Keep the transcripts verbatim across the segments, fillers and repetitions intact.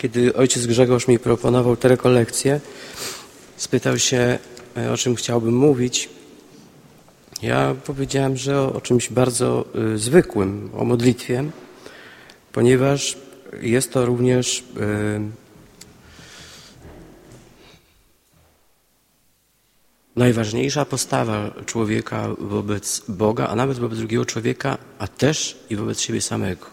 Kiedy ojciec Grzegorz mi proponował te rekolekcje, spytał się, o czym chciałbym mówić. Ja powiedziałem, że o, o czymś bardzo y, zwykłym, o modlitwie, ponieważ jest to również y, najważniejsza postawa człowieka wobec Boga, a nawet wobec drugiego człowieka, a też i wobec siebie samego.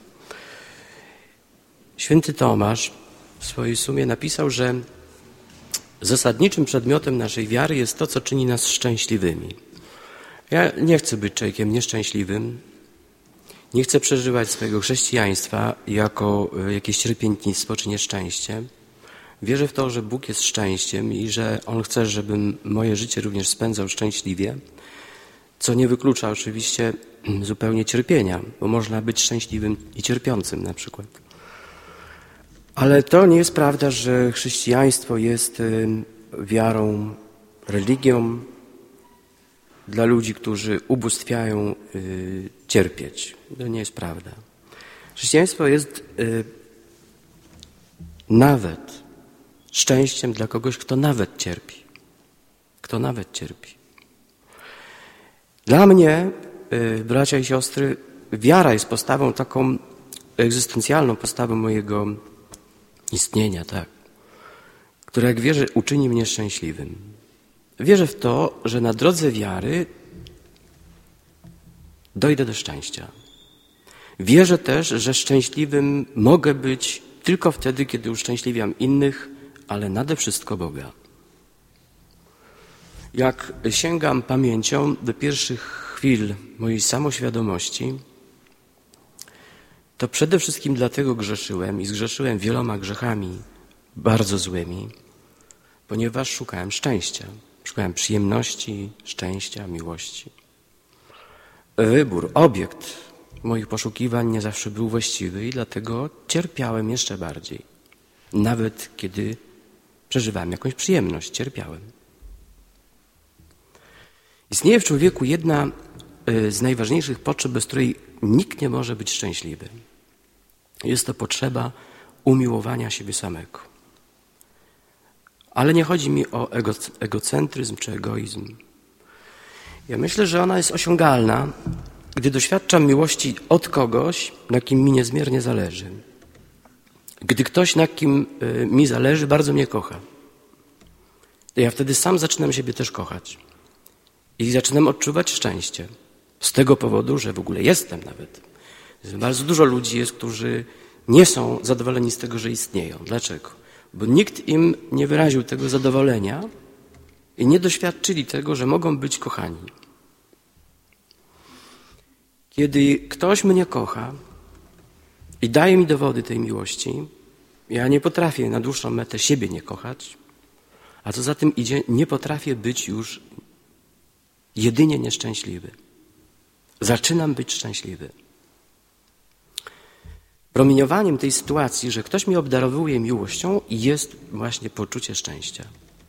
Święty Tomasz w swojej sumie napisał, że zasadniczym przedmiotem naszej wiary jest to, co czyni nas szczęśliwymi. Ja nie chcę być człowiekiem nieszczęśliwym, nie chcę przeżywać swojego chrześcijaństwa jako jakieś cierpiętnictwo czy nieszczęście. Wierzę w to, że Bóg jest szczęściem i że On chce, żebym moje życie również spędzał szczęśliwie, co nie wyklucza oczywiście zupełnie cierpienia, bo można być szczęśliwym i cierpiącym na przykład. Ale to nie jest prawda, że chrześcijaństwo jest wiarą, religią dla ludzi, którzy ubóstwiają y, cierpieć. To nie jest prawda. Chrześcijaństwo jest y, nawet szczęściem dla kogoś, kto nawet cierpi. Kto nawet cierpi. Dla mnie, y, bracia i siostry, wiara jest postawą taką egzystencjalną, postawą mojego istnienia, tak, która, jak wierzę, uczyni mnie szczęśliwym. Wierzę w to, że na drodze wiary dojdę do szczęścia. Wierzę też, że szczęśliwym mogę być tylko wtedy, kiedy uszczęśliwiam innych, ale nade wszystko Boga. Jak sięgam pamięcią do pierwszych chwil mojej samoświadomości, to przede wszystkim dlatego grzeszyłem i zgrzeszyłem wieloma grzechami bardzo złymi, ponieważ szukałem szczęścia. Szukałem przyjemności, szczęścia, miłości. Wybór, obiekt moich poszukiwań nie zawsze był właściwy i dlatego cierpiałem jeszcze bardziej. Nawet kiedy przeżywałem jakąś przyjemność, cierpiałem. Istnieje w człowieku jedna z najważniejszych potrzeb, bez której nikt nie może być szczęśliwy. Jest to potrzeba umiłowania siebie samego. Ale nie chodzi mi o ego, egocentryzm czy egoizm. Ja myślę, że ona jest osiągalna, gdy doświadczam miłości od kogoś, na kim mi niezmiernie zależy. Gdy ktoś, na kim mi zależy, bardzo mnie kocha. To ja wtedy sam zaczynam siebie też kochać. I zaczynam odczuwać szczęście. Z tego powodu, że w ogóle jestem nawet. Bardzo dużo ludzi jest, którzy nie są zadowoleni z tego, że istnieją. Dlaczego? Bo nikt im nie wyraził tego zadowolenia i nie doświadczyli tego, że mogą być kochani. Kiedy ktoś mnie kocha i daje mi dowody tej miłości, ja nie potrafię na dłuższą metę siebie nie kochać, a co za tym idzie, nie potrafię być już jedynie nieszczęśliwy. Zaczynam być szczęśliwy. Promieniowaniem tej sytuacji, że ktoś mnie obdarowuje miłością, jest właśnie poczucie szczęścia.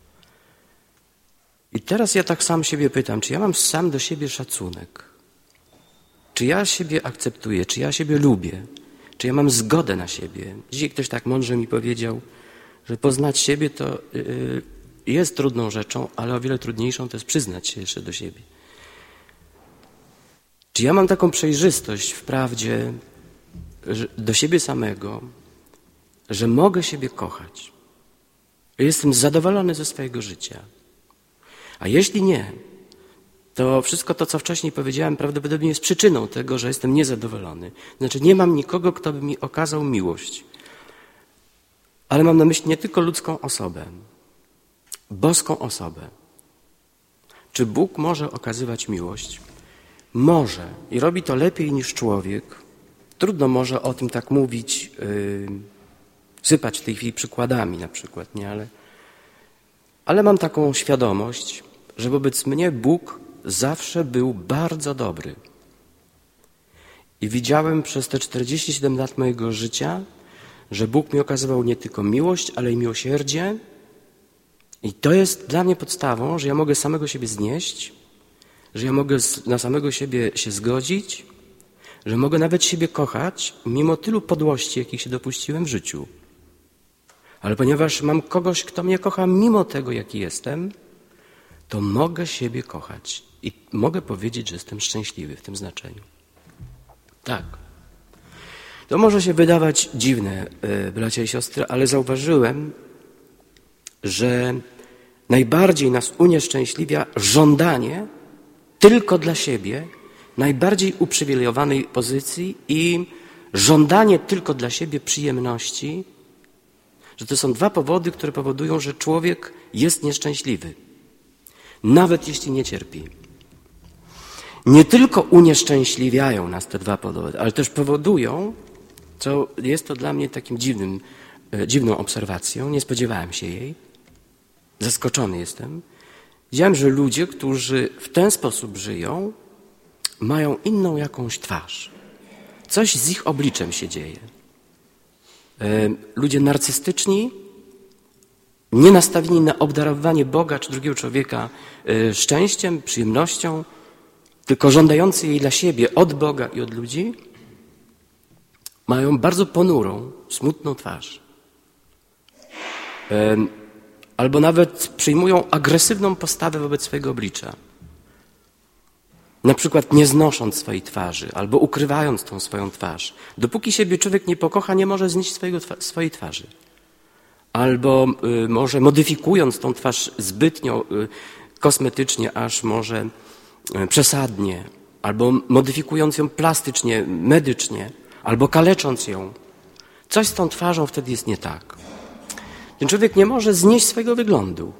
I teraz ja tak sam siebie pytam, czy ja mam sam do siebie szacunek? Czy ja siebie akceptuję? Czy ja siebie lubię? Czy ja mam zgodę na siebie? Dzisiaj ktoś tak mądrze mi powiedział, że poznać siebie to yy, jest trudną rzeczą, ale o wiele trudniejszą to jest przyznać się jeszcze do siebie. Czy ja mam taką przejrzystość wprawdzie do siebie samego, że mogę siebie kochać. Jestem zadowolony ze swojego życia. A jeśli nie, to wszystko to, co wcześniej powiedziałem, prawdopodobnie jest przyczyną tego, że jestem niezadowolony. Znaczy nie mam nikogo, kto by mi okazał miłość. Ale mam na myśli nie tylko ludzką osobę, boską osobę. Czy Bóg może okazywać miłość? Może. I robi to lepiej niż człowiek. Trudno może o tym tak mówić, yy, sypać w tej chwili przykładami na przykład, nie? Ale, ale mam taką świadomość, że wobec mnie Bóg zawsze był bardzo dobry. I widziałem przez te czterdzieści siedem lat mojego życia, że Bóg mi okazywał nie tylko miłość, ale i miłosierdzie. I to jest dla mnie podstawą, że ja mogę samego siebie znieść, że ja mogę na samego siebie się zgodzić, że mogę nawet siebie kochać, mimo tylu podłości, jakich się dopuściłem w życiu. Ale ponieważ mam kogoś, kto mnie kocha mimo tego, jaki jestem, to mogę siebie kochać. I mogę powiedzieć, że jestem szczęśliwy w tym znaczeniu. Tak. To może się wydawać dziwne, bracia i siostry, ale zauważyłem, że najbardziej nas unieszczęśliwia żądanie tylko dla siebie najbardziej uprzywilejowanej pozycji i żądanie tylko dla siebie przyjemności, że to są dwa powody, które powodują, że człowiek jest nieszczęśliwy, nawet jeśli nie cierpi. Nie tylko unieszczęśliwiają nas te dwa powody, ale też powodują, co jest to dla mnie takim dziwnym, dziwną obserwacją, nie spodziewałem się jej, zaskoczony jestem. Widziałem, że ludzie, którzy w ten sposób żyją, mają inną jakąś twarz. Coś z ich obliczem się dzieje. Ludzie narcystyczni, nie nastawieni na obdarowywanie Boga czy drugiego człowieka szczęściem, przyjemnością, tylko żądający jej dla siebie od Boga i od ludzi, mają bardzo ponurą, smutną twarz. Albo nawet przyjmują agresywną postawę wobec swojego oblicza. Na przykład nie znosząc swojej twarzy, albo ukrywając tą swoją twarz. Dopóki siebie człowiek nie pokocha, nie może znieść swojego, swojej twarzy. Albo y, może modyfikując tą twarz zbytnio y, kosmetycznie, aż może y, przesadnie, albo modyfikując ją plastycznie, medycznie, albo kalecząc ją. Coś z tą twarzą wtedy jest nie tak. Ten człowiek nie może znieść swojego wyglądu.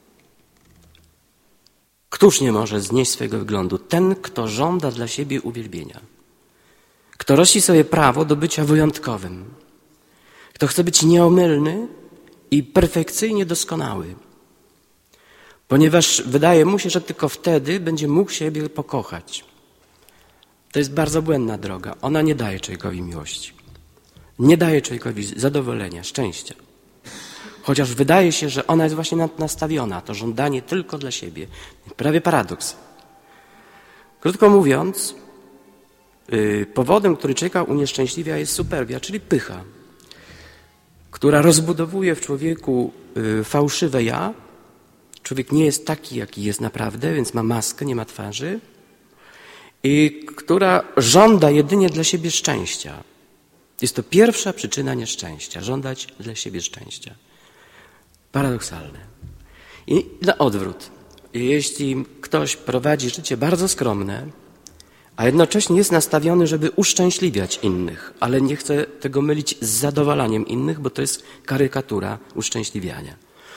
Któż nie może znieść swojego wyglądu? Ten, kto żąda dla siebie uwielbienia. Kto rości sobie prawo do bycia wyjątkowym. Kto chce być nieomylny i perfekcyjnie doskonały. Ponieważ wydaje mu się, że tylko wtedy będzie mógł siebie pokochać. To jest bardzo błędna droga. Ona nie daje człowiekowi miłości. Nie daje człowiekowi zadowolenia, szczęścia. Chociaż wydaje się, że ona jest właśnie nastawiona, to żądanie tylko dla siebie. Prawie paradoks. Krótko mówiąc, yy, powodem, który człowieka unieszczęśliwia, jest superbia, czyli pycha, która rozbudowuje w człowieku yy, fałszywe ja. Człowiek nie jest taki, jaki jest naprawdę, więc ma maskę, nie ma twarzy. I która żąda jedynie dla siebie szczęścia. Jest to pierwsza przyczyna nieszczęścia. Żądać dla siebie szczęścia. Paradoksalne. I na odwrót. Jeśli ktoś prowadzi życie bardzo skromne, a jednocześnie jest nastawiony, żeby uszczęśliwiać innych, ale nie chce tego mylić z zadowalaniem innych, bo to jest karykatura uszczęśliwiania,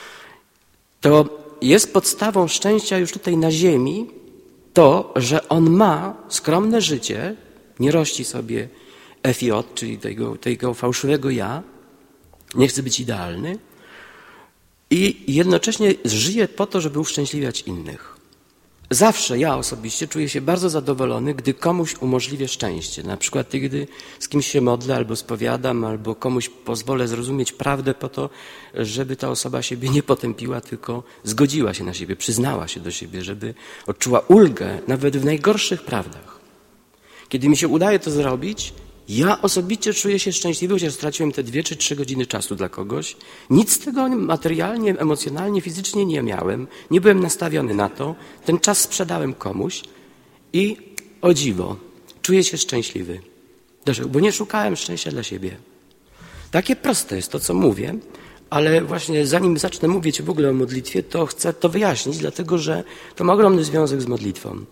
to jest podstawą szczęścia już tutaj na ziemi to, że on ma skromne życie, nie rości sobie F J, czyli tego, tego fałszywego ja, nie chce być idealny, i jednocześnie żyje po to, żeby uszczęśliwiać innych. Zawsze ja osobiście czuję się bardzo zadowolony, gdy komuś umożliwię szczęście. Na przykład gdy z kimś się modlę, albo spowiadam, albo komuś pozwolę zrozumieć prawdę po to, żeby ta osoba siebie nie potępiła, tylko zgodziła się na siebie, przyznała się do siebie, żeby odczuła ulgę nawet w najgorszych prawdach. Kiedy mi się udaje to zrobić, ja osobiście czuję się szczęśliwy, chociaż straciłem te dwie czy trzy godziny czasu dla kogoś. Nic z tego materialnie, emocjonalnie, fizycznie nie miałem. Nie byłem nastawiony na to. Ten czas sprzedałem komuś i o dziwo, czuję się szczęśliwy. Dlaczego? Bo nie szukałem szczęścia dla siebie. Takie proste jest to, co mówię, ale właśnie zanim zacznę mówić w ogóle o modlitwie, to chcę to wyjaśnić, dlatego że to ma ogromny związek z modlitwą.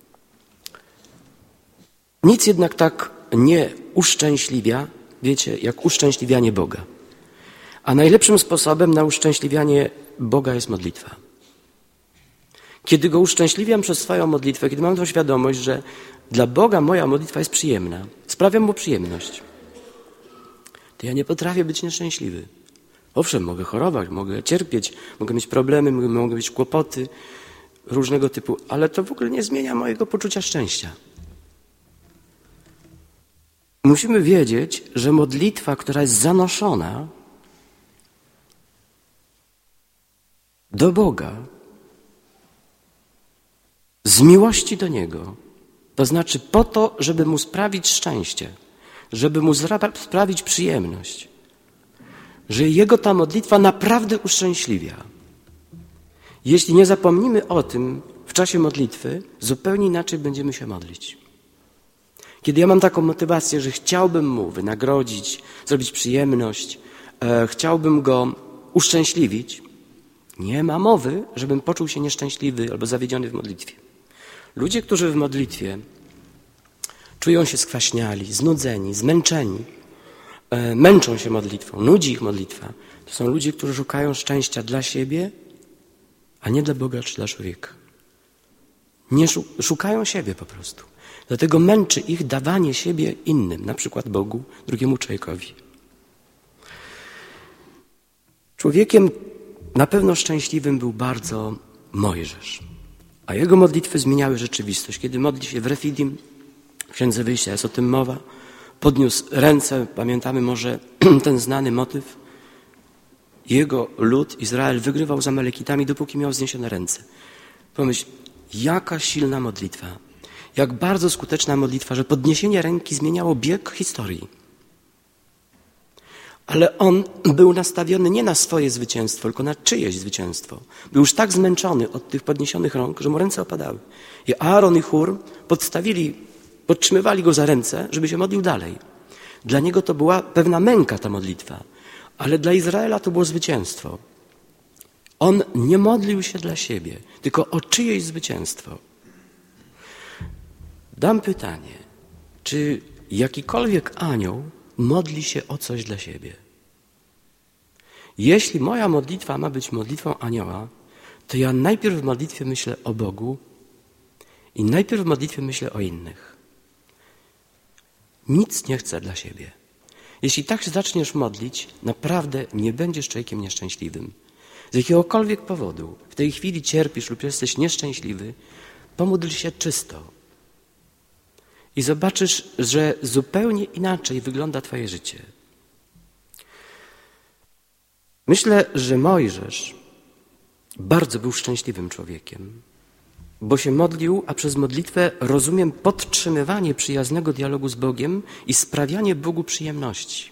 Nic jednak tak nie uszczęśliwia, wiecie, jak uszczęśliwianie Boga. A najlepszym sposobem na uszczęśliwianie Boga jest modlitwa. Kiedy Go uszczęśliwiam przez swoją modlitwę, kiedy mam tą świadomość, że dla Boga moja modlitwa jest przyjemna, sprawiam Mu przyjemność, to ja nie potrafię być nieszczęśliwy. Owszem, mogę chorować, mogę cierpieć, mogę mieć problemy, mogę mieć kłopoty różnego typu, ale to w ogóle nie zmienia mojego poczucia szczęścia. Musimy wiedzieć, że modlitwa, która jest zanoszona do Boga, z miłości do Niego, to znaczy po to, żeby Mu sprawić szczęście, żeby Mu sprawić przyjemność, że jego ta modlitwa naprawdę uszczęśliwia. Jeśli nie zapomnimy o tym w czasie modlitwy, zupełnie inaczej będziemy się modlić. Kiedy ja mam taką motywację, że chciałbym mu wynagrodzić, zrobić przyjemność, e, chciałbym go uszczęśliwić, nie ma mowy, żebym poczuł się nieszczęśliwy albo zawiedziony w modlitwie. Ludzie, którzy w modlitwie czują się skwaśniali, znudzeni, zmęczeni, e, męczą się modlitwą, nudzi ich modlitwa, to są ludzie, którzy szukają szczęścia dla siebie, a nie dla Boga czy dla człowieka. Nie szukają siebie po prostu. Dlatego męczy ich dawanie siebie innym, na przykład Bogu, drugiemu człowiekowi. Człowiekiem na pewno szczęśliwym był bardzo Mojżesz, a jego modlitwy zmieniały rzeczywistość. Kiedy modli się w Refidim, w Księdze Wyjścia jest o tym mowa, podniósł ręce, pamiętamy może ten znany motyw, jego lud, Izrael, wygrywał z Amalekitami, dopóki miał wzniesione ręce. Pomyśl, jaka silna modlitwa, jak bardzo skuteczna modlitwa, że podniesienie ręki zmieniało bieg historii. Ale on był nastawiony nie na swoje zwycięstwo, tylko na czyjeś zwycięstwo. Był już tak zmęczony od tych podniesionych rąk, że mu ręce opadały. I Aaron i Hur podstawili, podtrzymywali go za ręce, żeby się modlił dalej. Dla niego to była pewna męka ta modlitwa, ale dla Izraela to było zwycięstwo. On nie modlił się dla siebie, tylko o czyjeś zwycięstwo. Dam pytanie, czy jakikolwiek anioł modli się o coś dla siebie? Jeśli moja modlitwa ma być modlitwą anioła, to ja najpierw w modlitwie myślę o Bogu i najpierw w modlitwie myślę o innych. Nic nie chcę dla siebie. Jeśli tak się zaczniesz modlić, naprawdę nie będziesz człowiekiem nieszczęśliwym. Z jakiegokolwiek powodu w tej chwili cierpisz lub jesteś nieszczęśliwy, pomódl się czysto. I zobaczysz, że zupełnie inaczej wygląda twoje życie. Myślę, że Mojżesz bardzo był szczęśliwym człowiekiem, bo się modlił, a przez modlitwę rozumiem podtrzymywanie przyjaznego dialogu z Bogiem i sprawianie Bogu przyjemności.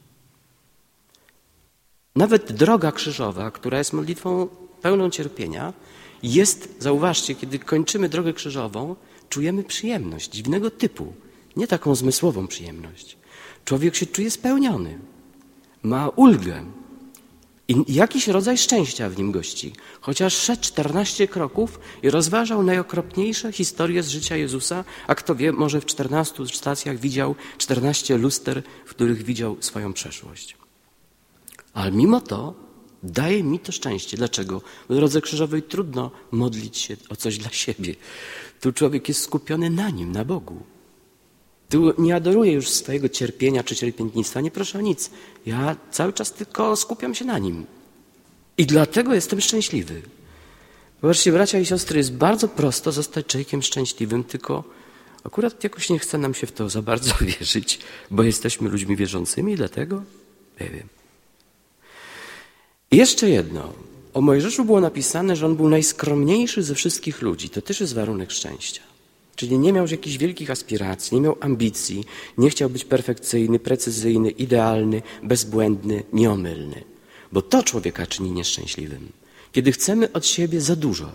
Nawet droga krzyżowa, która jest modlitwą pełną cierpienia, jest, zauważcie, kiedy kończymy drogę krzyżową, czujemy przyjemność dziwnego typu, nie taką zmysłową przyjemność. Człowiek się czuje spełniony, ma ulgę i jakiś rodzaj szczęścia w nim gości. Chociaż szedł czternaście kroków i rozważał najokropniejsze historie z życia Jezusa, a kto wie, może w czternastu stacjach widział czternaście luster, w których widział swoją przeszłość. Ale mimo to daje mi to szczęście. Dlaczego? W drodze krzyżowej trudno modlić się o coś dla siebie. Tu człowiek jest skupiony na Nim, na Bogu. Tu nie adoruje już swojego cierpienia czy cierpiętnictwa, nie proszę o nic. Ja cały czas tylko skupiam się na Nim. I dlatego jestem szczęśliwy. Zobaczcie, bracia i siostry, jest bardzo prosto zostać człowiekiem szczęśliwym, tylko akurat jakoś nie chce nam się w to za bardzo wierzyć, bo jesteśmy ludźmi wierzącymi, dlatego nie wiem. I jeszcze jedno. O Mojżeszu było napisane, że on był najskromniejszy ze wszystkich ludzi. To też jest warunek szczęścia. Czyli nie miał jakichś wielkich aspiracji, nie miał ambicji, nie chciał być perfekcyjny, precyzyjny, idealny, bezbłędny, nieomylny. Bo to człowieka czyni nieszczęśliwym. Kiedy chcemy od siebie za dużo.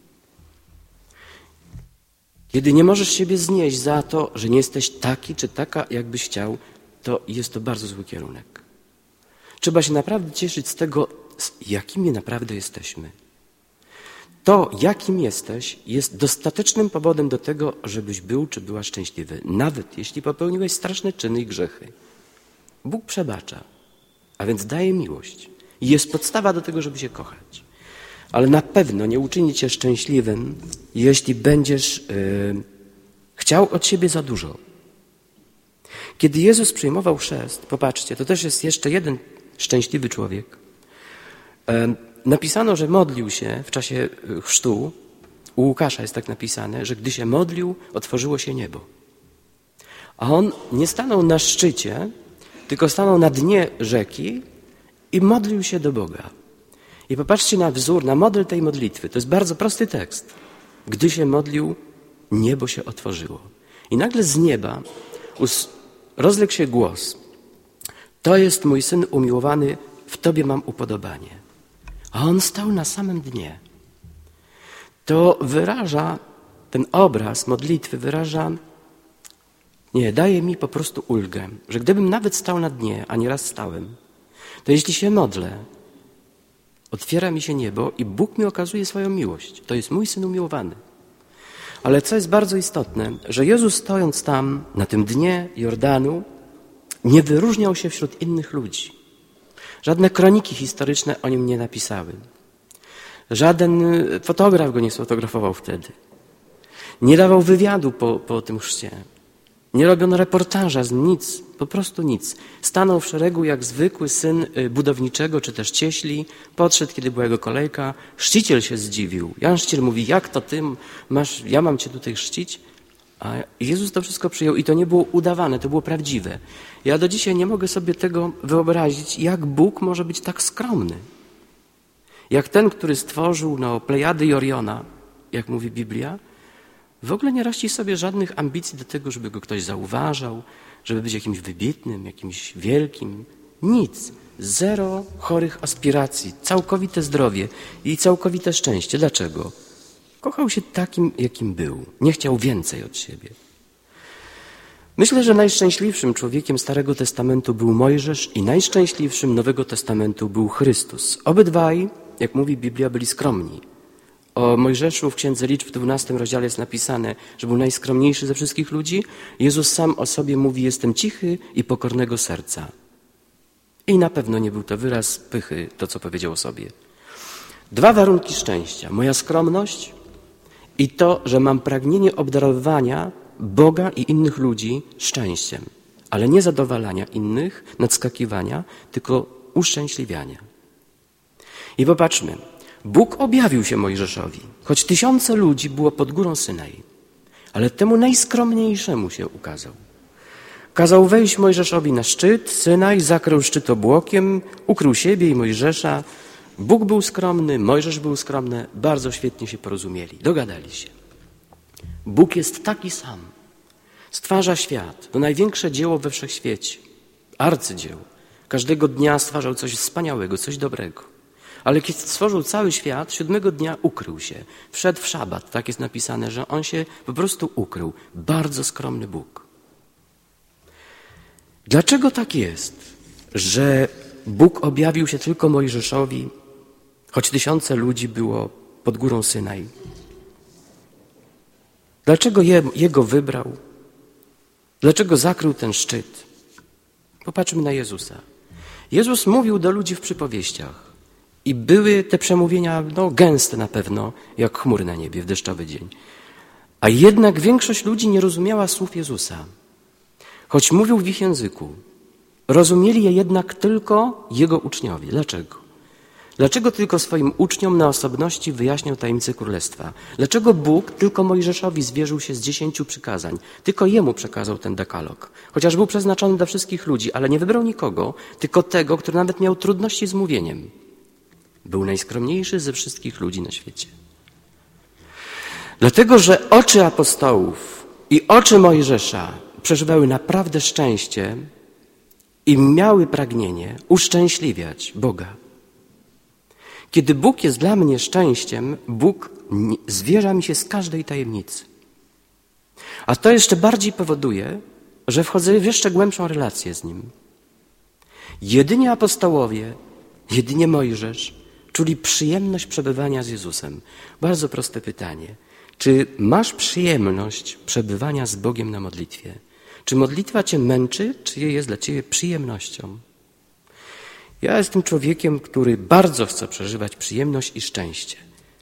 Kiedy nie możesz siebie znieść za to, że nie jesteś taki czy taka, jakbyś chciał, to jest to bardzo zły kierunek. Trzeba się naprawdę cieszyć z tego, jakimi naprawdę jesteśmy. To, jakim jesteś, jest dostatecznym powodem do tego, żebyś był czy była szczęśliwy. Nawet jeśli popełniłeś straszne czyny i grzechy. Bóg przebacza, a więc daje miłość. I jest podstawa do tego, żeby się kochać. Ale na pewno nie uczyni cię szczęśliwym, jeśli będziesz yy, chciał od siebie za dużo. Kiedy Jezus przyjmował chrzest, popatrzcie, to też jest jeszcze jeden szczęśliwy człowiek. Napisano, że modlił się w czasie chrztu, u Łukasza jest tak napisane, że gdy się modlił, otworzyło się niebo. A on nie stanął na szczycie, tylko stanął na dnie rzeki i modlił się do Boga. I popatrzcie na wzór, na model tej modlitwy. To jest bardzo prosty tekst. Gdy się modlił, niebo się otworzyło. I nagle z nieba rozległ się głos. To jest mój Syn umiłowany, w Tobie mam upodobanie. A on stał na samym dnie. To wyraża, ten obraz modlitwy wyraża, nie, daje mi po prostu ulgę, że gdybym nawet stał na dnie, a nieraz stałem, to jeśli się modlę, otwiera mi się niebo i Bóg mi okazuje swoją miłość. To jest mój Syn umiłowany. Ale co jest bardzo istotne, że Jezus stojąc tam, na tym dnie Jordanu, nie wyróżniał się wśród innych ludzi. Żadne kroniki historyczne o nim nie napisały. Żaden fotograf go nie sfotografował wtedy. Nie dawał wywiadu po, po tym chrzcie. Nie robiono reportaża z nic, po prostu nic. Stanął w szeregu jak zwykły syn budowniczego, czy też cieśli. Podszedł, kiedy była jego kolejka. Chrzciciel się zdziwił. Jan Chrzciciel mówi, jak to ty masz, ja mam cię tutaj chrzcić? A Jezus to wszystko przyjął i to nie było udawane, to było prawdziwe. Ja do dzisiaj nie mogę sobie tego wyobrazić, jak Bóg może być tak skromny. Jak ten, który stworzył no, Plejady i Oriona, jak mówi Biblia, w ogóle nie rości sobie żadnych ambicji do tego, żeby go ktoś zauważał, żeby być jakimś wybitnym, jakimś wielkim. Nic. Zero chorych aspiracji, całkowite zdrowie i całkowite szczęście. Dlaczego? Kochał się takim, jakim był. Nie chciał więcej od siebie. Myślę, że najszczęśliwszym człowiekiem Starego Testamentu był Mojżesz i najszczęśliwszym Nowego Testamentu był Chrystus. Obydwaj, jak mówi Biblia, byli skromni. O Mojżeszu w Księdze Liczb w dwunastym rozdziale jest napisane, że był najskromniejszy ze wszystkich ludzi. Jezus sam o sobie mówi, jestem cichy i pokornego serca. I na pewno nie był to wyraz pychy, to co powiedział o sobie. Dwa warunki szczęścia. Moja skromność i to, że mam pragnienie obdarowywania Boga i innych ludzi szczęściem. Ale nie zadowalania innych, nadskakiwania, tylko uszczęśliwiania. I popatrzmy. Bóg objawił się Mojżeszowi, choć tysiące ludzi było pod górą Synaj, ale temu najskromniejszemu się ukazał. Kazał wejść Mojżeszowi na szczyt, Synaj, zakrył szczyt obłokiem, ukrył siebie i Mojżesza. Bóg był skromny, Mojżesz był skromny, bardzo świetnie się porozumieli, dogadali się. Bóg jest taki sam, stwarza świat, to największe dzieło we wszechświecie, arcydzieło. Każdego dnia stwarzał coś wspaniałego, coś dobrego. Ale kiedy stworzył cały świat, siódmego dnia ukrył się. Wszedł w szabat, tak jest napisane, że on się po prostu ukrył. Bardzo skromny Bóg. Dlaczego tak jest, że Bóg objawił się tylko Mojżeszowi, choć tysiące ludzi było pod górą Synaj? Dlaczego je, Jego wybrał? Dlaczego zakrył ten szczyt? Popatrzmy na Jezusa. Jezus mówił do ludzi w przypowieściach. I były te przemówienia no, gęste na pewno, jak chmury na niebie w deszczowy dzień. A jednak większość ludzi nie rozumiała słów Jezusa. Choć mówił w ich języku, rozumieli je jednak tylko Jego uczniowie. Dlaczego? Dlaczego tylko swoim uczniom na osobności wyjaśniał tajemnicę Królestwa? Dlaczego Bóg tylko Mojżeszowi zwierzył się z dziesięciu przykazań? Tylko jemu przekazał ten dekalog. Chociaż był przeznaczony dla wszystkich ludzi, ale nie wybrał nikogo, tylko tego, który nawet miał trudności z mówieniem. Był najskromniejszy ze wszystkich ludzi na świecie. Dlatego, że oczy apostołów i oczy Mojżesza przeżywały naprawdę szczęście i miały pragnienie uszczęśliwiać Boga. Kiedy Bóg jest dla mnie szczęściem, Bóg zwierza mi się z każdej tajemnicy. A to jeszcze bardziej powoduje, że wchodzę w jeszcze głębszą relację z Nim. Jedynie apostołowie, jedynie Mojżesz czuli przyjemność przebywania z Jezusem. Bardzo proste pytanie. Czy masz przyjemność przebywania z Bogiem na modlitwie? Czy modlitwa cię męczy, czy jest dla ciebie przyjemnością? Ja jestem człowiekiem, który bardzo chce przeżywać przyjemność i szczęście.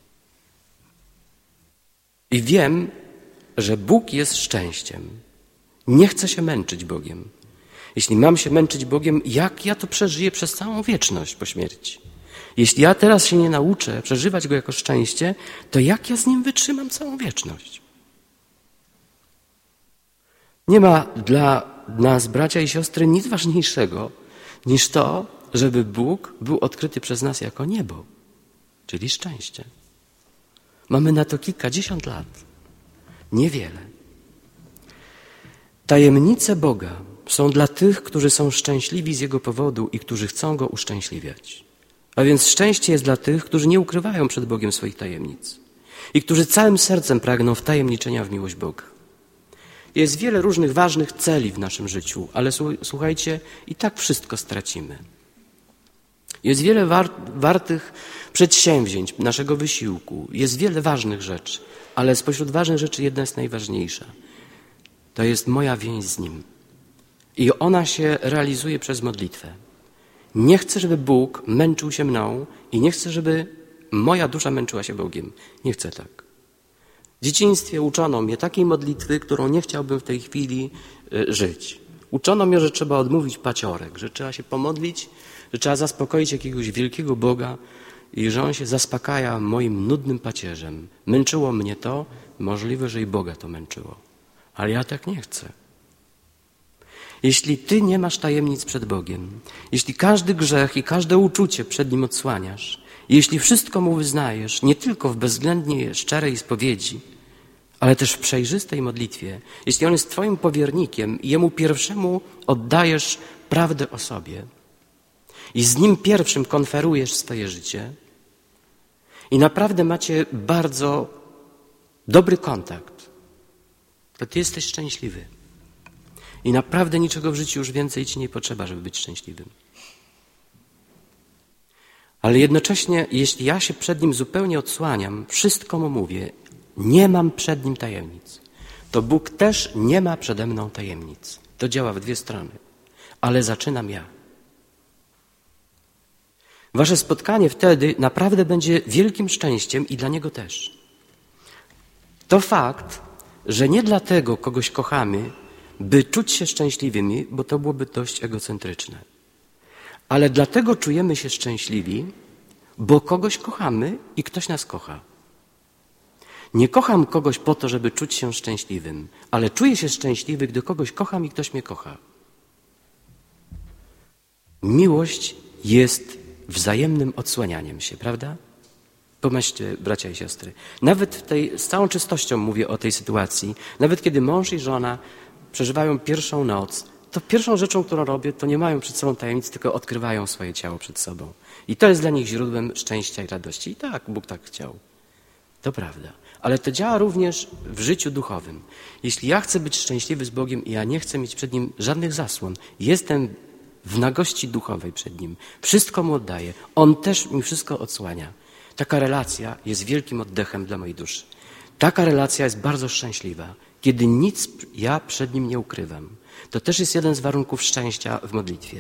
I wiem, że Bóg jest szczęściem. Nie chcę się męczyć Bogiem. Jeśli mam się męczyć Bogiem, jak ja to przeżyję przez całą wieczność po śmierci? Jeśli ja teraz się nie nauczę przeżywać Go jako szczęście, to jak ja z Nim wytrzymam całą wieczność? Nie ma dla nas, bracia i siostry, nic ważniejszego niż to, żeby Bóg był odkryty przez nas jako niebo, czyli szczęście. Mamy na to kilkadziesiąt lat. Niewiele. Tajemnice Boga są dla tych, którzy są szczęśliwi z Jego powodu i którzy chcą Go uszczęśliwiać. A więc szczęście jest dla tych, którzy nie ukrywają przed Bogiem swoich tajemnic i którzy całym sercem pragną wtajemniczenia w miłość Boga. Jest wiele różnych ważnych celi w naszym życiu, ale słuchajcie, i tak wszystko stracimy. Jest wiele war- wartych przedsięwzięć, naszego wysiłku. Jest wiele ważnych rzeczy, ale spośród ważnych rzeczy jedna jest najważniejsza. To jest moja więź z Nim. I ona się realizuje przez modlitwę. Nie chcę, żeby Bóg męczył się mną i nie chcę, żeby moja dusza męczyła się Bogiem. Nie chcę tak. W dzieciństwie uczono mnie takiej modlitwy, którą nie chciałbym w tej chwili y, żyć. Uczono mnie, że trzeba odmówić paciorek, że trzeba się pomodlić, że trzeba zaspokoić jakiegoś wielkiego Boga i że On się zaspokaja moim nudnym pacierzem. Męczyło mnie to, możliwe, że i Boga to męczyło. Ale ja tak nie chcę. Jeśli ty nie masz tajemnic przed Bogiem, jeśli każdy grzech i każde uczucie przed Nim odsłaniasz, jeśli wszystko Mu wyznajesz, nie tylko w bezwzględnie szczerej spowiedzi, ale też w przejrzystej modlitwie, jeśli On jest twoim powiernikiem i Jemu pierwszemu oddajesz prawdę o sobie i z Nim pierwszym konferujesz swoje życie i naprawdę macie bardzo dobry kontakt, to ty jesteś szczęśliwy. I naprawdę niczego w życiu już więcej ci nie potrzeba, żeby być szczęśliwym. Ale jednocześnie, jeśli ja się przed Nim zupełnie odsłaniam, wszystko Mu mówię, nie mam przed Nim tajemnic, to Bóg też nie ma przede mną tajemnic. To działa w dwie strony, ale zaczynam ja. Wasze spotkanie wtedy naprawdę będzie wielkim szczęściem i dla Niego też. To fakt, że nie dlatego kogoś kochamy, by czuć się szczęśliwymi, bo to byłoby dość egocentryczne. Ale dlatego czujemy się szczęśliwi, bo kogoś kochamy i ktoś nas kocha. Nie kocham kogoś po to, żeby czuć się szczęśliwym, ale czuję się szczęśliwy, gdy kogoś kocham i ktoś mnie kocha. Miłość jest wzajemnym odsłanianiem się, prawda? Pomyślcie, bracia i siostry. Nawet w tej, z całą czystością mówię o tej sytuacji, nawet kiedy mąż i żona przeżywają pierwszą noc, to pierwszą rzeczą, którą robię, to nie mają przed sobą tajemnic, tylko odkrywają swoje ciało przed sobą. I to jest dla nich źródłem szczęścia i radości. I tak, Bóg tak chciał. To prawda. Ale to działa również w życiu duchowym. Jeśli ja chcę być szczęśliwy z Bogiem i ja nie chcę mieć przed Nim żadnych zasłon, jestem w nagości duchowej przed Nim, wszystko Mu oddaję, On też mi wszystko odsłania. Taka relacja jest wielkim oddechem dla mojej duszy. Taka relacja jest bardzo szczęśliwa, kiedy nic ja przed Nim nie ukrywam. To też jest jeden z warunków szczęścia w modlitwie.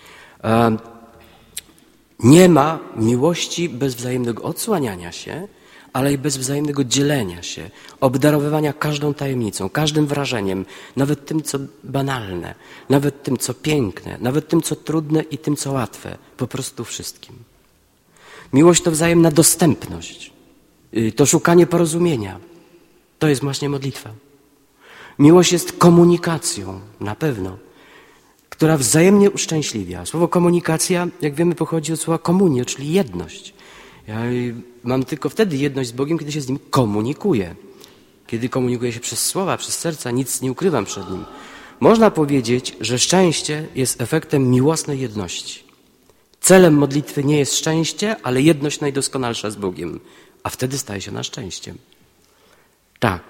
Nie ma miłości bez wzajemnego odsłaniania się, ale i bez wzajemnego dzielenia się, obdarowywania każdą tajemnicą, każdym wrażeniem, nawet tym, co banalne, nawet tym, co piękne, nawet tym, co trudne i tym, co łatwe, po prostu wszystkim. Miłość to wzajemna dostępność, to szukanie porozumienia. To jest właśnie modlitwa. Miłość jest komunikacją, na pewno, która wzajemnie uszczęśliwia. Słowo komunikacja, jak wiemy, pochodzi od słowa komunio, czyli jedność. Ja mam tylko wtedy jedność z Bogiem, kiedy się z Nim komunikuję. Kiedy komunikuję się przez słowa, przez serca, nic nie ukrywam przed Nim. Można powiedzieć, że szczęście jest efektem miłosnej jedności. Celem modlitwy nie jest szczęście, ale jedność najdoskonalsza z Bogiem. A wtedy staje się ona szczęściem. Tak.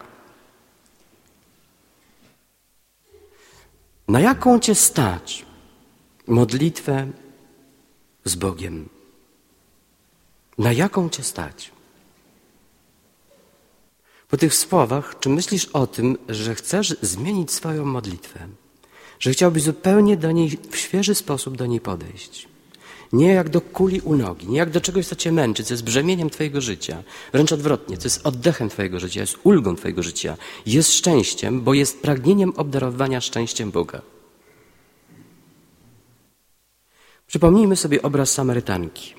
Na jaką cię stać modlitwę z Bogiem? Na jaką cię stać? Po tych słowach, czy myślisz o tym, że chcesz zmienić swoją modlitwę? Że chciałbyś zupełnie do niej, w świeży sposób do niej podejść? Nie jak do kuli u nogi, nie jak do czegoś, co cię męczy, co jest brzemieniem twojego życia. Wręcz odwrotnie, co jest oddechem twojego życia, jest ulgą twojego życia. Jest szczęściem, bo jest pragnieniem obdarowania szczęściem Boga. Przypomnijmy sobie obraz Samarytanki.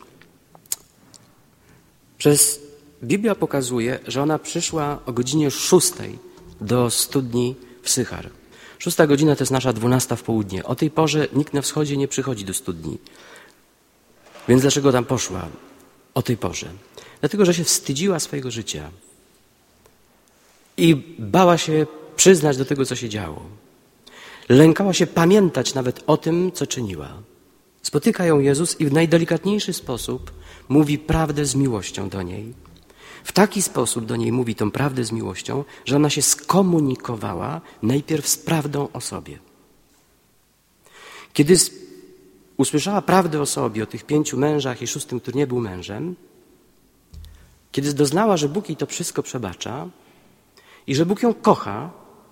Przez Biblia pokazuje, że ona przyszła o godzinie szóstej do studni w Sychar. Szósta godzina to jest nasza dwunasta w południe. O tej porze nikt na wschodzie nie przychodzi do studni. Więc dlaczego tam poszła o tej porze? Dlatego, że się wstydziła swojego życia i bała się przyznać do tego, co się działo. Lękała się pamiętać nawet o tym, co czyniła. Spotyka ją Jezus i w najdelikatniejszy sposób mówi prawdę z miłością do niej. W taki sposób do niej mówi tą prawdę z miłością, że ona się skomunikowała najpierw z prawdą o sobie. Kiedy usłyszała prawdę o sobie, o tych pięciu mężach i szóstym, który nie był mężem, kiedy doznała, że Bóg jej to wszystko przebacza i że Bóg ją kocha,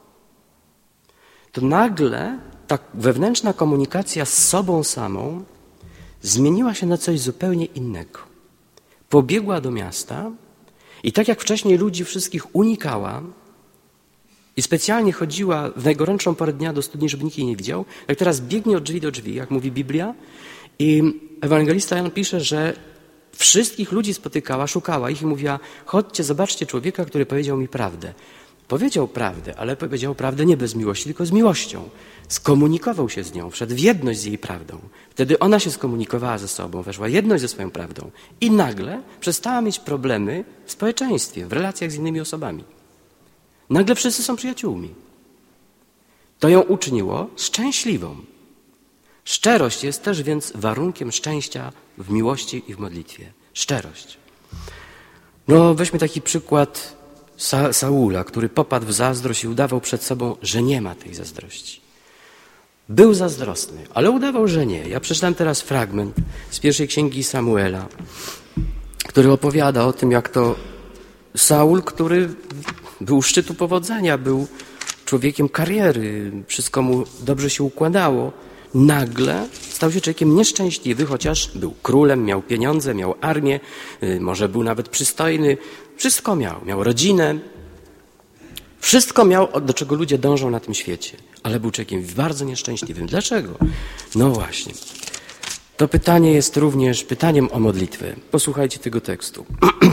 to nagle ta wewnętrzna komunikacja z sobą samą zmieniła się na coś zupełnie innego. Pobiegła do miasta i tak jak wcześniej ludzi wszystkich unikała i specjalnie chodziła w najgorętszą porę dnia do studni, żeby nikt jej nie widział, tak teraz biegnie od drzwi do drzwi, jak mówi Biblia, i ewangelista Jan pisze, że wszystkich ludzi spotykała, szukała ich i mówiła: chodźcie, zobaczcie człowieka, który powiedział mi prawdę. Powiedział prawdę, ale powiedział prawdę nie bez miłości, tylko z miłością. Skomunikował się z nią, wszedł w jedność z jej prawdą. Wtedy ona się skomunikowała ze sobą, weszła w jedność ze swoją prawdą i nagle przestała mieć problemy w społeczeństwie, w relacjach z innymi osobami. Nagle wszyscy są przyjaciółmi. To ją uczyniło szczęśliwą. Szczerość jest też więc warunkiem szczęścia w miłości i w modlitwie. Szczerość. No weźmy taki przykład Sa- Saula, który popadł w zazdrość i udawał przed sobą, że nie ma tej zazdrości. Był zazdrosny, ale udawał, że nie. Ja przeczytam teraz fragment z pierwszej księgi Samuela, który opowiada o tym, jak to Saul, który był u szczytu powodzenia, był człowiekiem kariery, wszystko mu dobrze się układało, nagle stał się człowiekiem nieszczęśliwy, chociaż był królem, miał pieniądze, miał armię, może był nawet przystojny, wszystko miał, miał rodzinę, wszystko miał, do czego ludzie dążą na tym świecie, ale był człowiekiem bardzo nieszczęśliwym. Dlaczego? No właśnie. To pytanie jest również pytaniem o modlitwę. Posłuchajcie tego tekstu.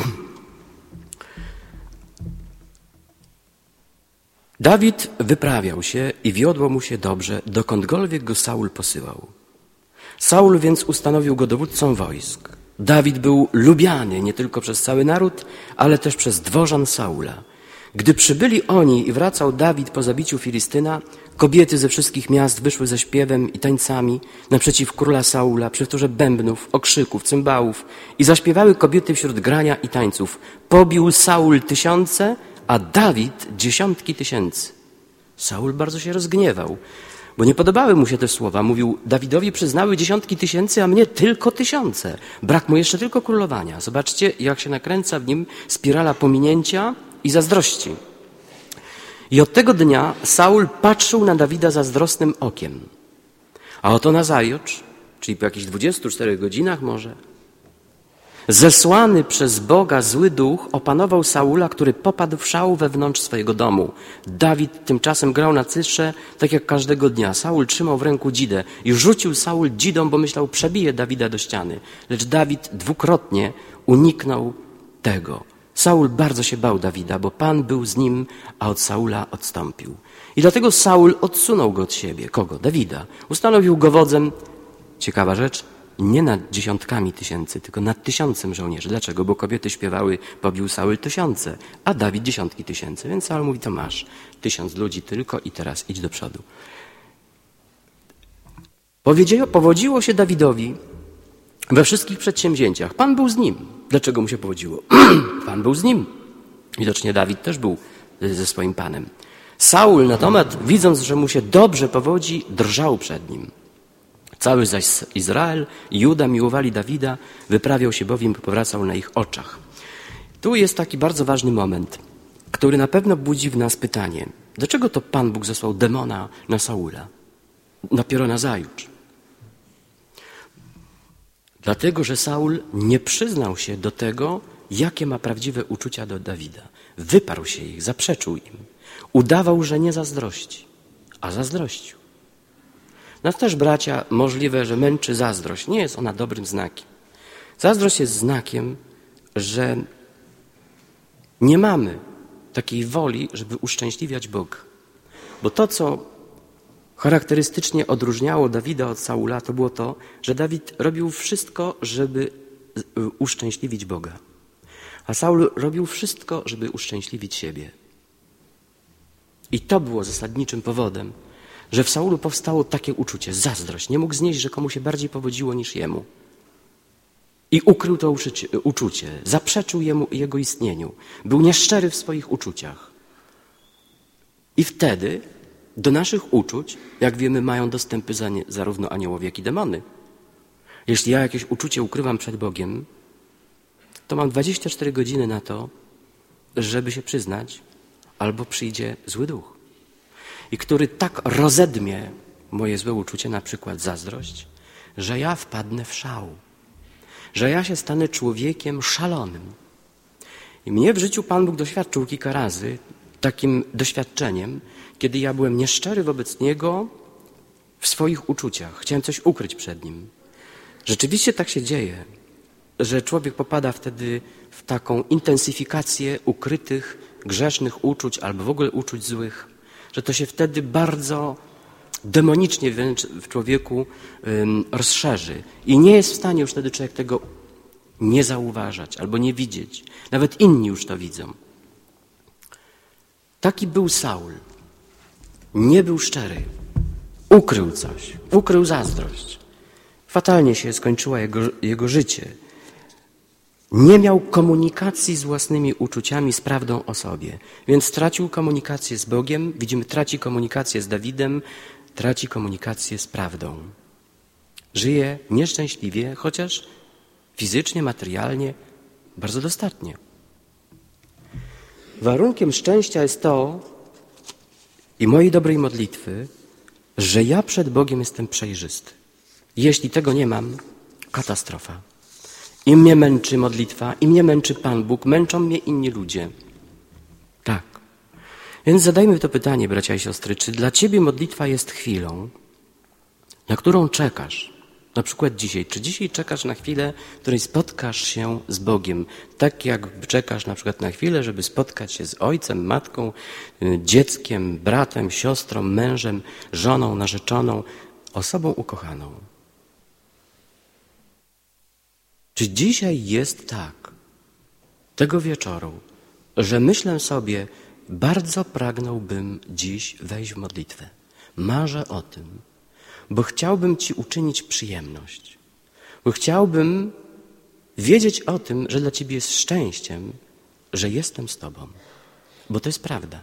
Dawid wyprawiał się i wiodło mu się dobrze, dokądkolwiek go Saul posyłał. Saul więc ustanowił go dowódcą wojsk. Dawid był lubiany nie tylko przez cały naród, ale też przez dworzan Saula. Gdy przybyli oni i wracał Dawid po zabiciu Filistyna, kobiety ze wszystkich miast wyszły ze śpiewem i tańcami naprzeciw króla Saula przy wtórze bębnów, okrzyków, cymbałów i zaśpiewały kobiety wśród grania i tańców. Pobił Saul tysiące, a Dawid dziesiątki tysięcy. Saul bardzo się rozgniewał, bo nie podobały mu się te słowa. Mówił: Dawidowi przyznały dziesiątki tysięcy, a mnie tylko tysiące. Brak mu jeszcze tylko królowania. Zobaczcie, jak się nakręca w nim spirala pominięcia i zazdrości. I od tego dnia Saul patrzył na Dawida zazdrosnym okiem. A oto nazajutrz, czyli po jakichś dwudziestu czterech godzinach może, zesłany przez Boga zły duch opanował Saula, który popadł w szał wewnątrz swojego domu. Dawid tymczasem grał na cytrze, tak jak każdego dnia. Saul trzymał w ręku dzidę i rzucił Saul dzidą, bo myślał, przebije Dawida do ściany. Lecz Dawid dwukrotnie uniknął tego. Saul bardzo się bał Dawida, bo Pan był z nim, a od Saula odstąpił. I dlatego Saul odsunął go od siebie. Kogo? Dawida. Ustanowił go wodzem. Ciekawa rzecz. Nie nad dziesiątkami tysięcy, tylko nad tysiącem żołnierzy. Dlaczego? Bo kobiety śpiewały: pobił Saul tysiące, a Dawid dziesiątki tysięcy. Więc Saul mówi: to masz tysiąc ludzi tylko i teraz idź do przodu. Powodziło się Dawidowi we wszystkich przedsięwzięciach. Pan był z nim. Dlaczego mu się powodziło? Pan był z nim. Widocznie Dawid też był ze swoim Panem. Saul natomiast, widząc, że mu się dobrze powodzi, drżał przed nim. Cały zaś Izrael i Juda miłowali Dawida, wyprawiał się bowiem, powracał na ich oczach. Tu jest taki bardzo ważny moment, który na pewno budzi w nas pytanie: dlaczego to Pan Bóg zesłał demona na Saula? Dopiero nazajutrz. Dlatego, że Saul nie przyznał się do tego, jakie ma prawdziwe uczucia do Dawida. Wyparł się ich, zaprzeczył im. Udawał, że nie zazdrości, a zazdrościł. Nas też, bracia, możliwe, że męczy zazdrość. Nie jest ona dobrym znakiem. Zazdrość jest znakiem, że nie mamy takiej woli, żeby uszczęśliwiać Boga. Bo to, co charakterystycznie odróżniało Dawida od Saula, to było to, że Dawid robił wszystko, żeby uszczęśliwić Boga. A Saul robił wszystko, żeby uszczęśliwić siebie. I to było zasadniczym powodem, że w Saulu powstało takie uczucie, zazdrość. Nie mógł znieść, że komu się bardziej powodziło niż jemu. I ukrył to uczucie, zaprzeczył jemu i jego istnieniu. Był nieszczery w swoich uczuciach. I wtedy do naszych uczuć, jak wiemy, mają dostępy zarówno aniołowie, jak i demony. Jeśli ja jakieś uczucie ukrywam przed Bogiem, to mam dwadzieścia cztery godziny na to, żeby się przyznać, albo przyjdzie zły duch. I który tak rozedmie moje złe uczucie, na przykład zazdrość, że ja wpadnę w szał. Że ja się stanę człowiekiem szalonym. I mnie w życiu Pan Bóg doświadczył kilka razy takim doświadczeniem, kiedy ja byłem nieszczery wobec Niego w swoich uczuciach. Chciałem coś ukryć przed Nim. Rzeczywiście tak się dzieje, że człowiek popada wtedy w taką intensyfikację ukrytych, grzesznych uczuć albo w ogóle uczuć złych, że to się wtedy bardzo demonicznie wręcz w człowieku um, rozszerzy. I nie jest w stanie już wtedy człowiek tego nie zauważać albo nie widzieć. Nawet inni już to widzą. Taki był Saul. Nie był szczery. Ukrył coś. Ukrył zazdrość. Fatalnie się skończyło jego, jego życie. Nie miał komunikacji z własnymi uczuciami, z prawdą o sobie. Więc stracił komunikację z Bogiem. Widzimy, traci komunikację z Dawidem. Traci komunikację z prawdą. Żyje nieszczęśliwie, chociaż fizycznie, materialnie bardzo dostatnie. Warunkiem szczęścia jest to i mojej dobrej modlitwy, że ja przed Bogiem jestem przejrzysty. Jeśli tego nie mam, katastrofa. I mnie męczy modlitwa, i mnie męczy Pan Bóg, męczą mnie inni ludzie. Tak. Więc zadajmy to pytanie, bracia i siostry, czy dla Ciebie modlitwa jest chwilą, na którą czekasz? Na przykład dzisiaj. Czy dzisiaj czekasz na chwilę, w której spotkasz się z Bogiem? Tak jak czekasz na przykład na chwilę, żeby spotkać się z ojcem, matką, dzieckiem, bratem, siostrą, mężem, żoną, narzeczoną, osobą ukochaną. Czy dzisiaj jest tak, tego wieczoru, że myślę sobie, bardzo pragnąłbym dziś wejść w modlitwę. Marzę o tym, bo chciałbym Ci uczynić przyjemność. Bo chciałbym wiedzieć o tym, że dla Ciebie jest szczęściem, że jestem z Tobą. Bo to jest prawda.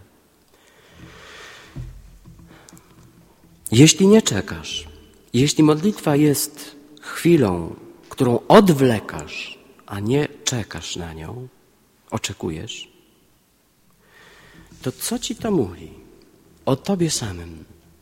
Jeśli nie czekasz, jeśli modlitwa jest chwilą, którą odwlekasz, a nie czekasz na nią, oczekujesz, to co Ci to mówi o Tobie samym?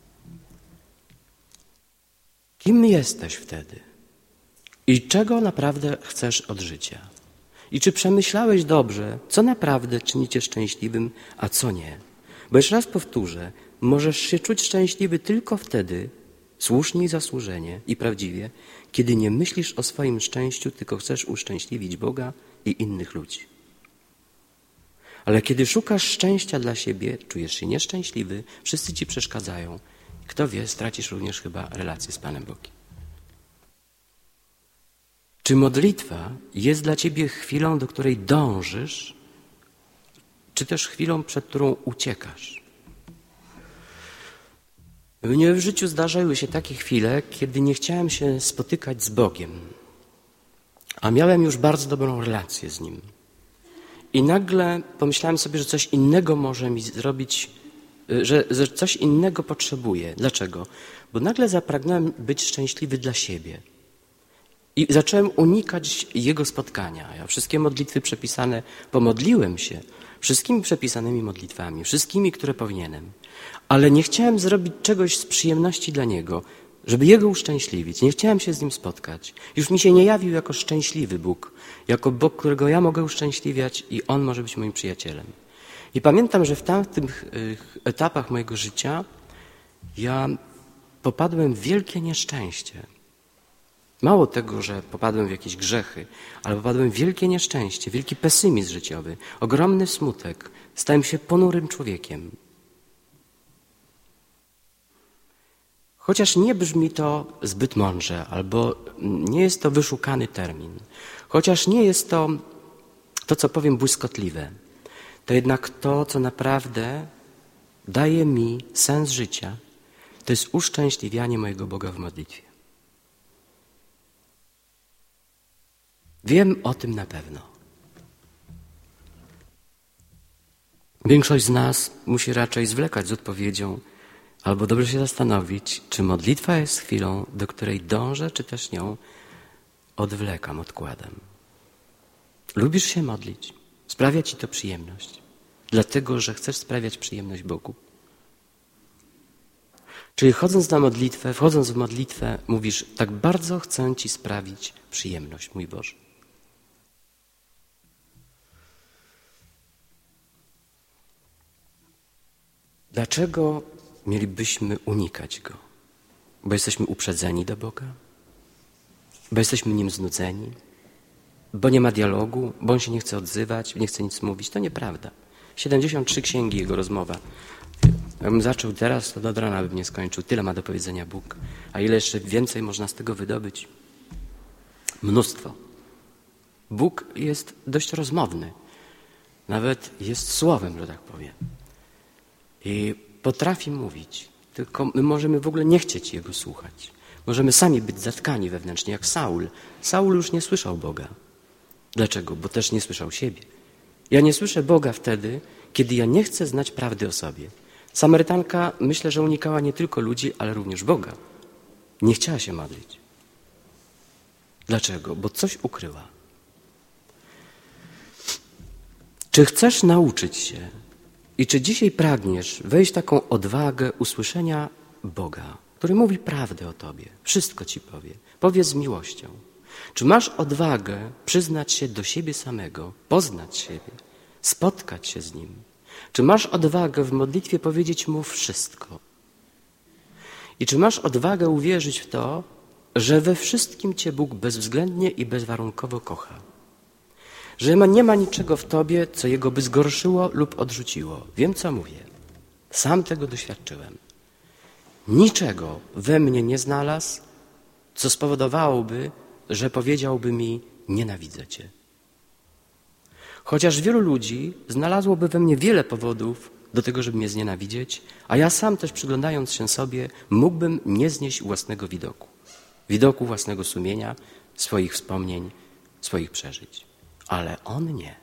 Kim jesteś wtedy? I czego naprawdę chcesz od życia? I czy przemyślałeś dobrze, co naprawdę czyni Cię szczęśliwym, a co nie? Bo jeszcze raz powtórzę, możesz się czuć szczęśliwy tylko wtedy, słusznie i zasłużenie i prawdziwie, kiedy nie myślisz o swoim szczęściu, tylko chcesz uszczęśliwić Boga i innych ludzi. Ale kiedy szukasz szczęścia dla siebie, czujesz się nieszczęśliwy, wszyscy Ci przeszkadzają. Kto wie, stracisz również chyba relację z Panem Bogiem. Czy modlitwa jest dla Ciebie chwilą, do której dążysz, czy też chwilą, przed którą uciekasz? Mnie w życiu zdarzały się takie chwile, kiedy nie chciałem się spotykać z Bogiem, a miałem już bardzo dobrą relację z Nim. I nagle pomyślałem sobie, że coś innego może mi zrobić, że, że coś innego potrzebuję. Dlaczego? Bo nagle zapragnąłem być szczęśliwy dla siebie. I zacząłem unikać Jego spotkania. Ja wszystkie modlitwy przepisane, pomodliłem się wszystkimi przepisanymi modlitwami, wszystkimi, które powinienem. Ale nie chciałem zrobić czegoś z przyjemności dla Niego, żeby Jego uszczęśliwić. Nie chciałem się z Nim spotkać. Już mi się nie jawił jako szczęśliwy Bóg, jako Bóg, którego ja mogę uszczęśliwiać i On może być moim przyjacielem. I pamiętam, że w tamtych etapach mojego życia ja popadłem w wielkie nieszczęście. Mało tego, że popadłem w jakieś grzechy, ale popadłem w wielkie nieszczęście, wielki pesymizm życiowy, ogromny smutek. Stałem się ponurym człowiekiem. Chociaż nie brzmi to zbyt mądrze, albo nie jest to wyszukany termin, chociaż nie jest to, to co powiem, błyskotliwe, to jednak to, co naprawdę daje mi sens życia, to jest uszczęśliwianie mojego Boga w modlitwie. Wiem o tym na pewno. Większość z nas musi raczej zwlekać z odpowiedzią albo dobrze się zastanowić, czy modlitwa jest chwilą, do której dążę, czy też nią odwlekam, odkładam. Lubisz się modlić? Sprawia ci to przyjemność, dlatego że chcesz sprawiać przyjemność Bogu. Czyli chodząc na modlitwę, wchodząc w modlitwę, mówisz, tak bardzo chcę ci sprawić przyjemność, mój Boże. Dlaczego mielibyśmy unikać Go? Bo jesteśmy uprzedzeni do Boga? Bo jesteśmy Nim znudzeni? Bo nie ma dialogu? Bo On się nie chce odzywać, nie chce nic mówić? To nieprawda. siedemdziesiąt trzy księgi Jego rozmowa. Jakbym zaczął teraz, to do rana bym nie skończył. Tyle ma do powiedzenia Bóg. A ile jeszcze więcej można z tego wydobyć? Mnóstwo. Bóg jest dość rozmowny. Nawet jest słowem, że tak powiem. I potrafi mówić. Tylko my możemy w ogóle nie chcieć Jego słuchać. Możemy sami być zatkani wewnętrznie, jak Saul. Saul już nie słyszał Boga. Dlaczego? Bo też nie słyszał siebie. Ja nie słyszę Boga wtedy, kiedy ja nie chcę znać prawdy o sobie. Samarytanka, myślę, że unikała nie tylko ludzi, ale również Boga. Nie chciała się modlić. Dlaczego? Bo coś ukryła. Czy chcesz nauczyć się i czy dzisiaj pragniesz wejść w taką odwagę usłyszenia Boga, który mówi prawdę o tobie, wszystko ci powie, powie z miłością? Czy masz odwagę przyznać się do siebie samego, poznać siebie, spotkać się z Nim? Czy masz odwagę w modlitwie powiedzieć Mu wszystko? I czy masz odwagę uwierzyć w to, że we wszystkim Cię Bóg bezwzględnie i bezwarunkowo kocha? Że nie ma niczego w Tobie, co Jego by zgorszyło lub odrzuciło. Wiem, co mówię. Sam tego doświadczyłem. Niczego we mnie nie znalazł, co spowodowałoby, że powiedziałby mi, nienawidzę Cię. Chociaż wielu ludzi znalazłoby we mnie wiele powodów do tego, żeby mnie znienawidzieć, a ja sam też przyglądając się sobie, mógłbym nie znieść własnego widoku. Widoku własnego sumienia, swoich wspomnień, swoich przeżyć. Ale On nie.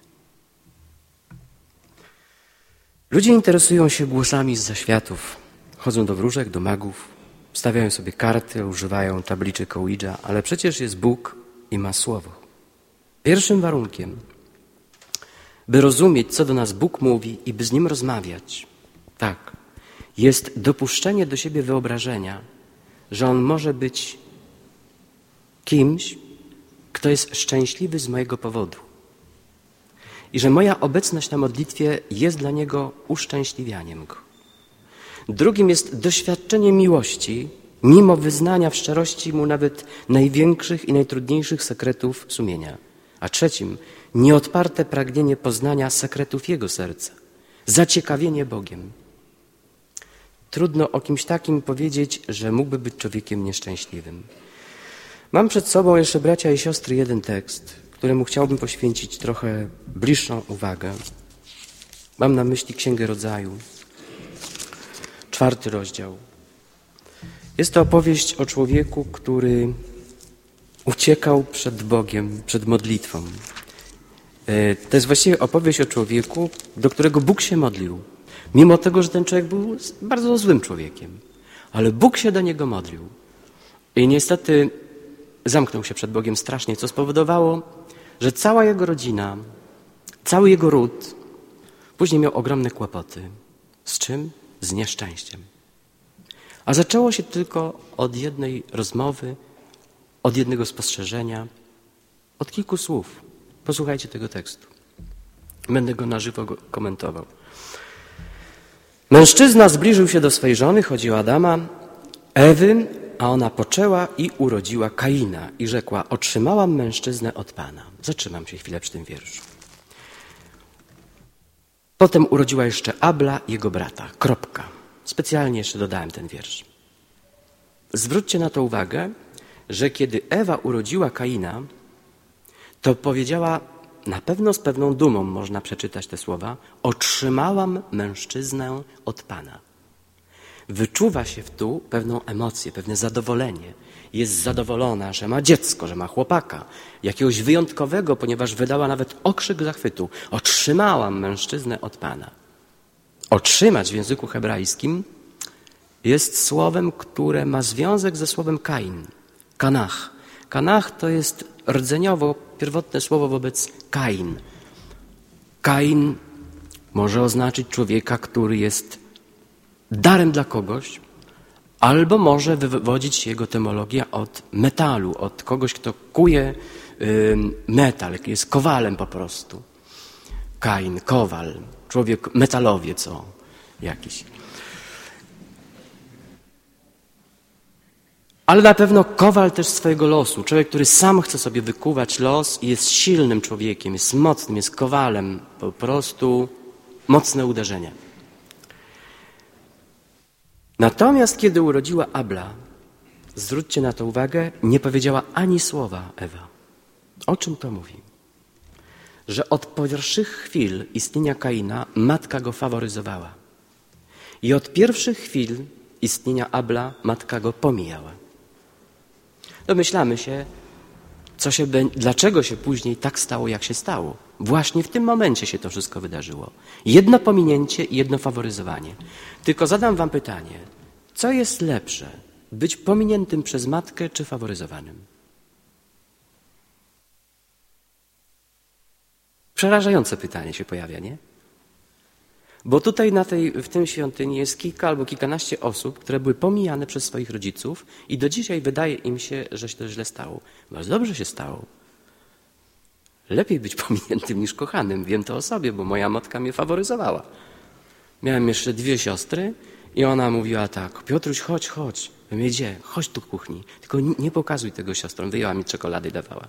Ludzie interesują się głosami z zaświatów. Chodzą do wróżek, do magów, stawiają sobie karty, używają tabliczek Ouija, ale przecież jest Bóg i ma Słowo. Pierwszym warunkiem, by rozumieć, co do nas Bóg mówi i by z Nim rozmawiać, tak, jest dopuszczenie do siebie wyobrażenia, że On może być kimś, kto jest szczęśliwy z mojego powodu i że moja obecność na modlitwie jest dla Niego uszczęśliwianiem Go. Drugim jest doświadczenie miłości, mimo wyznania w szczerości Mu nawet największych i najtrudniejszych sekretów sumienia. A trzecim, nieodparte pragnienie poznania sekretów Jego serca, zaciekawienie Bogiem. Trudno o kimś takim powiedzieć, że mógłby być człowiekiem nieszczęśliwym. Mam przed sobą jeszcze, bracia i siostry, jeden tekst, któremu chciałbym poświęcić trochę bliższą uwagę. Mam na myśli Księgę Rodzaju, czwarty rozdział. Jest to opowieść o człowieku, który uciekał przed Bogiem, przed modlitwą. To jest właściwie opowieść o człowieku, do którego Bóg się modlił. Mimo tego, że ten człowiek był bardzo złym człowiekiem. Ale Bóg się do niego modlił. I niestety zamknął się przed Bogiem strasznie, co spowodowało, że cała jego rodzina, cały jego ród później miał ogromne kłopoty. Z czym? Z nieszczęściem. A zaczęło się tylko od jednej rozmowy, od jednego spostrzeżenia, od kilku słów. Posłuchajcie tego tekstu. Będę go na żywo komentował. Mężczyzna zbliżył się do swej żony, chodzi o Adama, Ewy, a ona poczęła i urodziła Kaina i rzekła, otrzymałam mężczyznę od Pana. Zatrzymam się chwilę przy tym wierszu. Potem urodziła jeszcze Abla, jego brata. Kropka. Specjalnie jeszcze dodałem ten wiersz. Zwróćcie na to uwagę, że kiedy Ewa urodziła Kaina, to powiedziała, na pewno z pewną dumą można przeczytać te słowa, otrzymałam mężczyznę od Pana. Wyczuwa się tu pewną emocję, pewne zadowolenie. Jest zadowolona, że ma dziecko, że ma chłopaka, jakiegoś wyjątkowego, ponieważ wydała nawet okrzyk zachwytu. Otrzymałam mężczyznę od Pana. Otrzymać w języku hebrajskim jest słowem, które ma związek ze słowem Kain, Kanach. Kanach to jest rdzeniowo pierwotne słowo wobec Kain. Kain może oznaczyć człowieka, który jest darem dla kogoś, albo może wywodzić się jego etymologia od metalu, od kogoś, kto kuje metal, jest kowalem po prostu. Kain, kowal, człowiek metalowiec o, jakiś. Ale na pewno kowal też swojego losu. Człowiek, który sam chce sobie wykuwać los i jest silnym człowiekiem, jest mocnym, jest kowalem. Po prostu mocne uderzenie. Natomiast kiedy urodziła Abla, zwróćcie na to uwagę, nie powiedziała ani słowa Ewa. O czym to mówi? Że od pierwszych chwil istnienia Kaina matka go faworyzowała. I od pierwszych chwil istnienia Abla matka go pomijała. Domyślamy się, co się, dlaczego się później tak stało, jak się stało. Właśnie w tym momencie się to wszystko wydarzyło. Jedno pominięcie i jedno faworyzowanie. Tylko zadam wam pytanie, co jest lepsze, być pominiętym przez matkę czy faworyzowanym? Przerażające pytanie się pojawia, nie? Bo tutaj na tej, w tym świątyni jest kilka albo kilkanaście osób, które były pomijane przez swoich rodziców i do dzisiaj wydaje im się, że się to źle stało. Bardzo dobrze się stało. Lepiej być pominiętym niż kochanym. Wiem to o sobie, bo moja matka mnie faworyzowała. Miałem jeszcze dwie siostry i ona mówiła tak: Piotruś, chodź, chodź. Ja mówię, gdzie? Chodź tu w kuchni. Tylko nie, nie pokazuj tego siostrom. Wyjęła mi czekolady i dawała.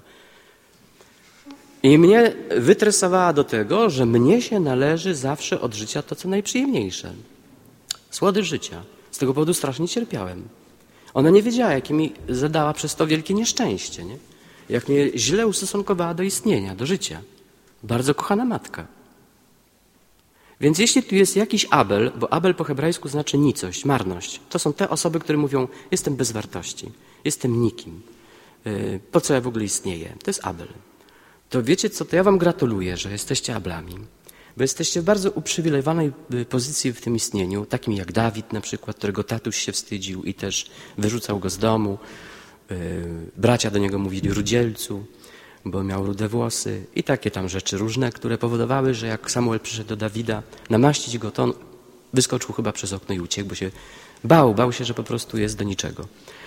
I mnie wytresowała do tego, że mnie się należy zawsze od życia to, co najprzyjemniejsze. Słodycz życia. Z tego powodu strasznie cierpiałem. Ona nie wiedziała, jakie mi zadała przez to wielkie nieszczęście, nie? Jak mnie źle ustosunkowała do istnienia, do życia. Bardzo kochana matka. Więc jeśli tu jest jakiś Abel, bo Abel po hebrajsku znaczy nicość, marność, to są te osoby, które mówią, jestem bez wartości, jestem nikim. Po co ja w ogóle istnieję? To jest Abel. To wiecie co, to ja wam gratuluję, że jesteście Ablami, bo jesteście w bardzo uprzywilejowanej pozycji w tym istnieniu, takim jak Dawid na przykład, którego tatuś się wstydził i też wyrzucał go z domu. Bracia do niego mówili rudzielcu, bo miał rude włosy i takie tam rzeczy różne, które powodowały, że jak Samuel przyszedł do Dawida namaścić go, to on wyskoczył chyba przez okno i uciekł, bo się bał, bał się, że po prostu jest do niczego.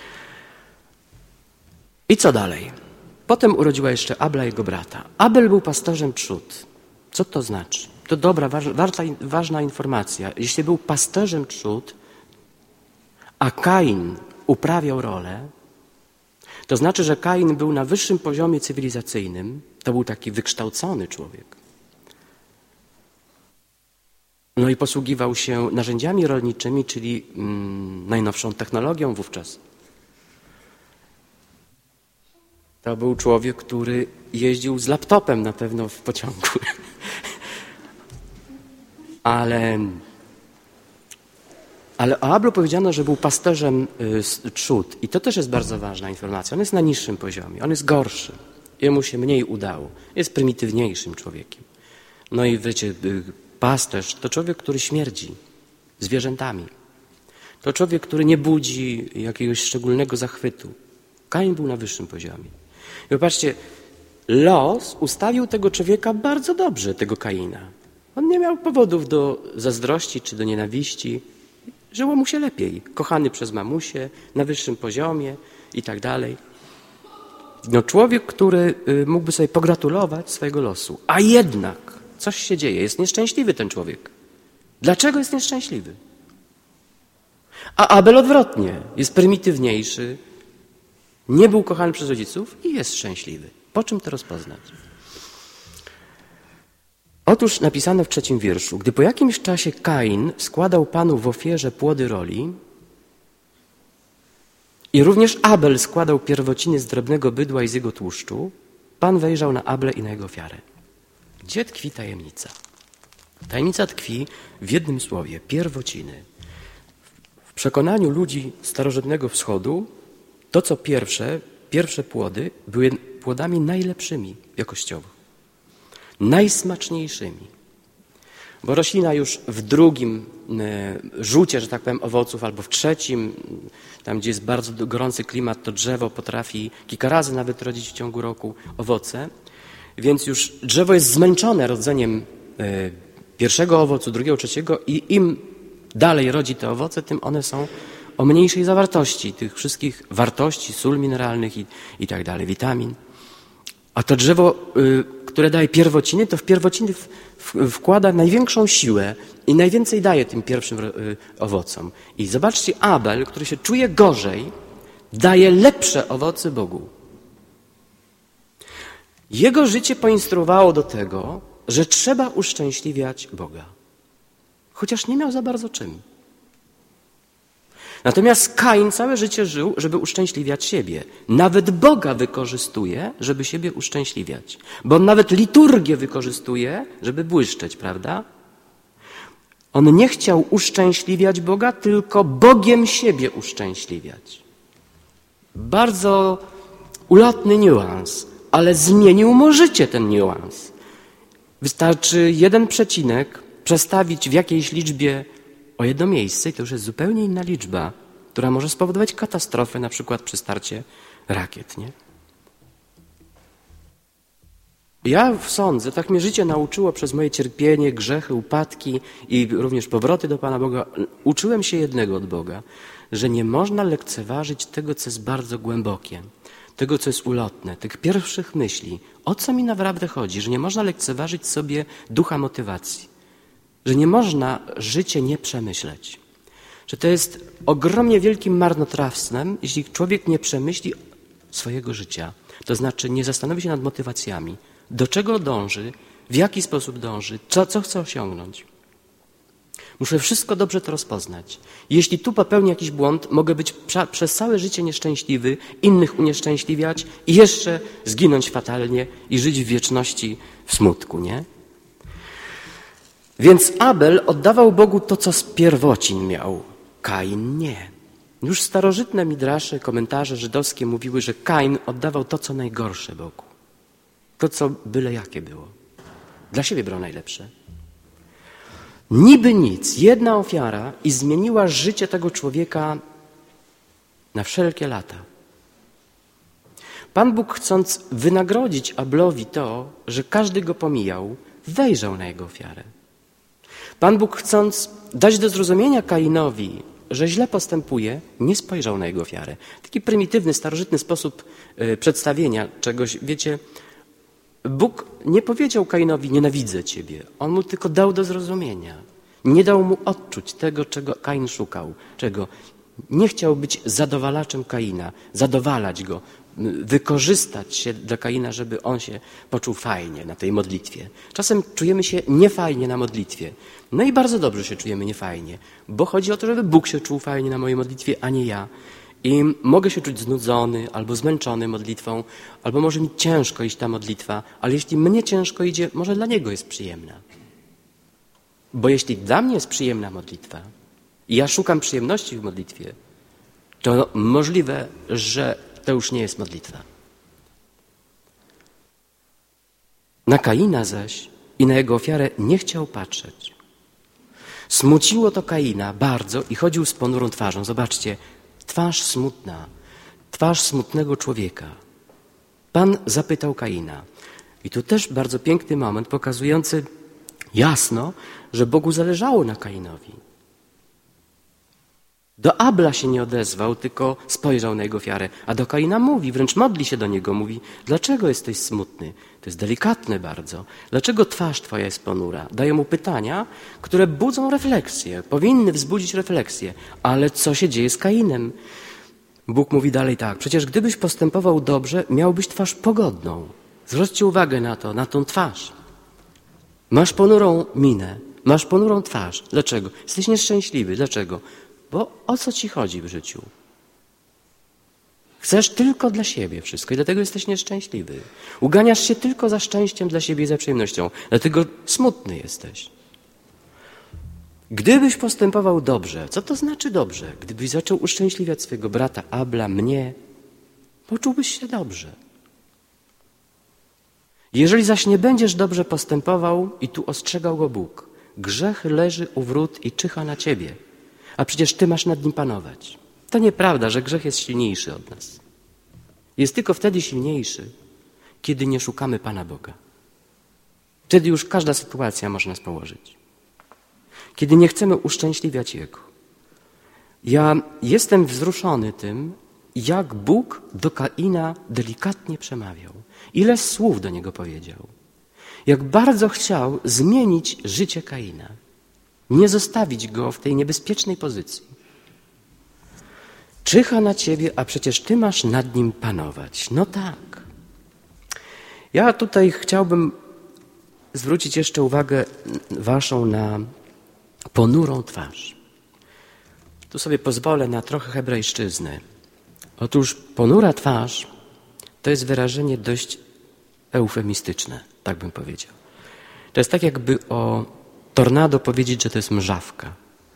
I co dalej? Potem urodziła jeszcze Abla jego brata. Abel był pasterzem trzód. Co to znaczy? To dobra, ważna, ważna informacja. Jeśli był pasterzem trzód, a Kain uprawiał rolę, to znaczy, że Kain był na wyższym poziomie cywilizacyjnym. To był taki wykształcony człowiek. No i posługiwał się narzędziami rolniczymi, czyli mm, najnowszą technologią wówczas. To był człowiek, który jeździł z laptopem na pewno w pociągu. ale, ale o Ablu powiedziano, że był pasterzem y, trzód. I to też jest bardzo ważna informacja. On jest na niższym poziomie, on jest gorszy. Jemu się mniej udało. Jest prymitywniejszym człowiekiem. No i wiecie, y, pasterz to człowiek, który śmierdzi zwierzętami. To człowiek, który nie budzi jakiegoś szczególnego zachwytu. Kain był na wyższym poziomie. I popatrzcie, los ustawił tego człowieka bardzo dobrze, tego Kaina. On nie miał powodów do zazdrości czy do nienawiści. Żyło mu się lepiej. Kochany przez mamusię, na wyższym poziomie i tak dalej. No człowiek, który mógłby sobie pogratulować swojego losu. A jednak coś się dzieje. Jest nieszczęśliwy ten człowiek. Dlaczego jest nieszczęśliwy? A Abel odwrotnie. Jest prymitywniejszy. Nie był kochany przez rodziców i jest szczęśliwy. Po czym to rozpoznać? Otóż napisano w trzecim wierszu. Gdy po jakimś czasie Kain składał Panu w ofierze płody roli i również Abel składał pierwociny z drobnego bydła i z jego tłuszczu, Pan wejrzał na Ablę i na jego ofiarę. Gdzie tkwi tajemnica? Tajemnica tkwi w jednym słowie. Pierwociny. przekonaniu ludzi starożytnego wschodu to, co pierwsze, pierwsze płody były płodami najlepszymi jakościowo, najsmaczniejszymi. Bo roślina już w drugim rzucie, że tak powiem, owoców, albo w trzecim, tam gdzie jest bardzo gorący klimat, to drzewo potrafi kilka razy nawet rodzić w ciągu roku owoce. Więc już drzewo jest zmęczone rodzeniem pierwszego owocu, drugiego, trzeciego i im dalej rodzi te owoce, tym one są o mniejszej zawartości tych wszystkich wartości, sól mineralnych i, i tak dalej, witamin. A to drzewo, y, które daje pierwociny, to w pierwociny w, w, wkłada największą siłę i najwięcej daje tym pierwszym y, owocom. I zobaczcie, Abel, który się czuje gorzej, daje lepsze owoce Bogu. Jego życie poinstruowało do tego, że trzeba uszczęśliwiać Boga. Chociaż nie miał za bardzo czym. Natomiast Kain całe życie żył, żeby uszczęśliwiać siebie. Nawet Boga wykorzystuje, żeby siebie uszczęśliwiać. Bo on nawet liturgię wykorzystuje, żeby błyszczeć, prawda? On nie chciał uszczęśliwiać Boga, tylko Bogiem siebie uszczęśliwiać. Bardzo ulotny niuans, ale zmienił mu życie ten niuans. Wystarczy jeden przecinek przestawić w jakiejś liczbie o jedno miejsce i to już jest zupełnie inna liczba, która może spowodować katastrofę, na przykład przy starcie rakiet, nie? Ja sądzę, tak mnie życie nauczyło przez moje cierpienie, grzechy, upadki i również powroty do Pana Boga. Uczyłem się jednego od Boga, że nie można lekceważyć tego, co jest bardzo głębokie, tego, co jest ulotne, tych pierwszych myśli. O co mi naprawdę chodzi? Że nie można lekceważyć sobie ducha motywacji. Że nie można życie nie przemyśleć. Że to jest ogromnie wielkim marnotrawstwem, jeśli człowiek nie przemyśli swojego życia. To znaczy nie zastanowi się nad motywacjami. Do czego dąży, w jaki sposób dąży, co, co chce osiągnąć. Muszę wszystko dobrze to rozpoznać. Jeśli tu popełnię jakiś błąd, mogę być prza, przez całe życie nieszczęśliwy, innych unieszczęśliwiać i jeszcze zginąć fatalnie i żyć w wieczności w smutku, nie? Więc Abel oddawał Bogu to, co z pierwocin miał. Kain nie. Już starożytne midrasze, komentarze żydowskie mówiły, że Kain oddawał to, co najgorsze Bogu. To, co byle jakie było. Dla siebie brał najlepsze. Niby nic, jedna ofiara i zmieniła życie tego człowieka na wszelkie lata. Pan Bóg, chcąc wynagrodzić Abelowi to, że każdy go pomijał, wejrzał na jego ofiarę. Pan Bóg, chcąc dać do zrozumienia Kainowi, że źle postępuje, nie spojrzał na jego ofiarę. Taki prymitywny, starożytny sposób y, przedstawienia czegoś. Wiecie, Bóg nie powiedział Kainowi, nienawidzę ciebie. On mu tylko dał do zrozumienia. Nie dał mu odczuć tego, czego Kain szukał. Czego? Nie chciał być zadowalaczem Kaina, zadowalać go, wykorzystać się dla Kaina, żeby on się poczuł fajnie na tej modlitwie. Czasem czujemy się niefajnie na modlitwie. No i bardzo dobrze się czujemy niefajnie, bo chodzi o to, żeby Bóg się czuł fajnie na mojej modlitwie, a nie ja. I mogę się czuć znudzony albo zmęczony modlitwą, albo może mi ciężko iść ta modlitwa, ale jeśli mnie ciężko idzie, może dla Niego jest przyjemna. Bo jeśli dla mnie jest przyjemna modlitwa i ja szukam przyjemności w modlitwie, to możliwe, że to już nie jest modlitwa. Na Kaina zaś i na jego ofiarę nie chciał patrzeć. Smuciło to Kaina bardzo i chodził z ponurą twarzą. Zobaczcie, twarz smutna, twarz smutnego człowieka. Pan zapytał Kaina. I tu też bardzo piękny moment pokazujący jasno, że Bogu zależało na Kainowi. Do Abla się nie odezwał, tylko spojrzał na jego ofiarę, a do Kaina mówi, wręcz modli się do niego, mówi, dlaczego jesteś smutny? To jest delikatne bardzo. Dlaczego twarz twoja jest ponura? Daje mu pytania, które budzą refleksję, powinny wzbudzić refleksję. Ale co się dzieje z Kainem? Bóg mówi dalej tak, przecież gdybyś postępował dobrze, miałbyś twarz pogodną. Zwróćcie uwagę na to, na tą twarz. Masz ponurą minę, masz ponurą twarz. Dlaczego? Jesteś nieszczęśliwy. Dlaczego? Bo o co ci chodzi w życiu? Chcesz tylko dla siebie wszystko i dlatego jesteś nieszczęśliwy. Uganiasz się tylko za szczęściem dla siebie i za przyjemnością. Dlatego smutny jesteś. Gdybyś postępował dobrze, co to znaczy dobrze? Gdybyś zaczął uszczęśliwiać swojego brata Abla, mnie, poczułbyś się dobrze. Jeżeli zaś nie będziesz dobrze postępował, i tu ostrzegał go Bóg, grzech leży u wrót i czyha na ciebie, a przecież ty masz nad nim panować. To nieprawda, że grzech jest silniejszy od nas. Jest tylko wtedy silniejszy, kiedy nie szukamy Pana Boga. Wtedy już każda sytuacja może nas położyć. Kiedy nie chcemy uszczęśliwiać Jego. Ja jestem wzruszony tym, jak Bóg do Kaina delikatnie przemawiał. Ile słów do niego powiedział. Jak bardzo chciał zmienić życie Kaina. Nie zostawić go w tej niebezpiecznej pozycji. Czyha na ciebie, a przecież ty masz nad nim panować. No tak. Ja tutaj chciałbym zwrócić jeszcze uwagę waszą na ponurą twarz. Tu sobie pozwolę na trochę hebrajszczyzny. Otóż ponura twarz to jest wyrażenie dość eufemistyczne, tak bym powiedział. To jest tak, jakby o tornado powiedzieć, że to jest mrzawka.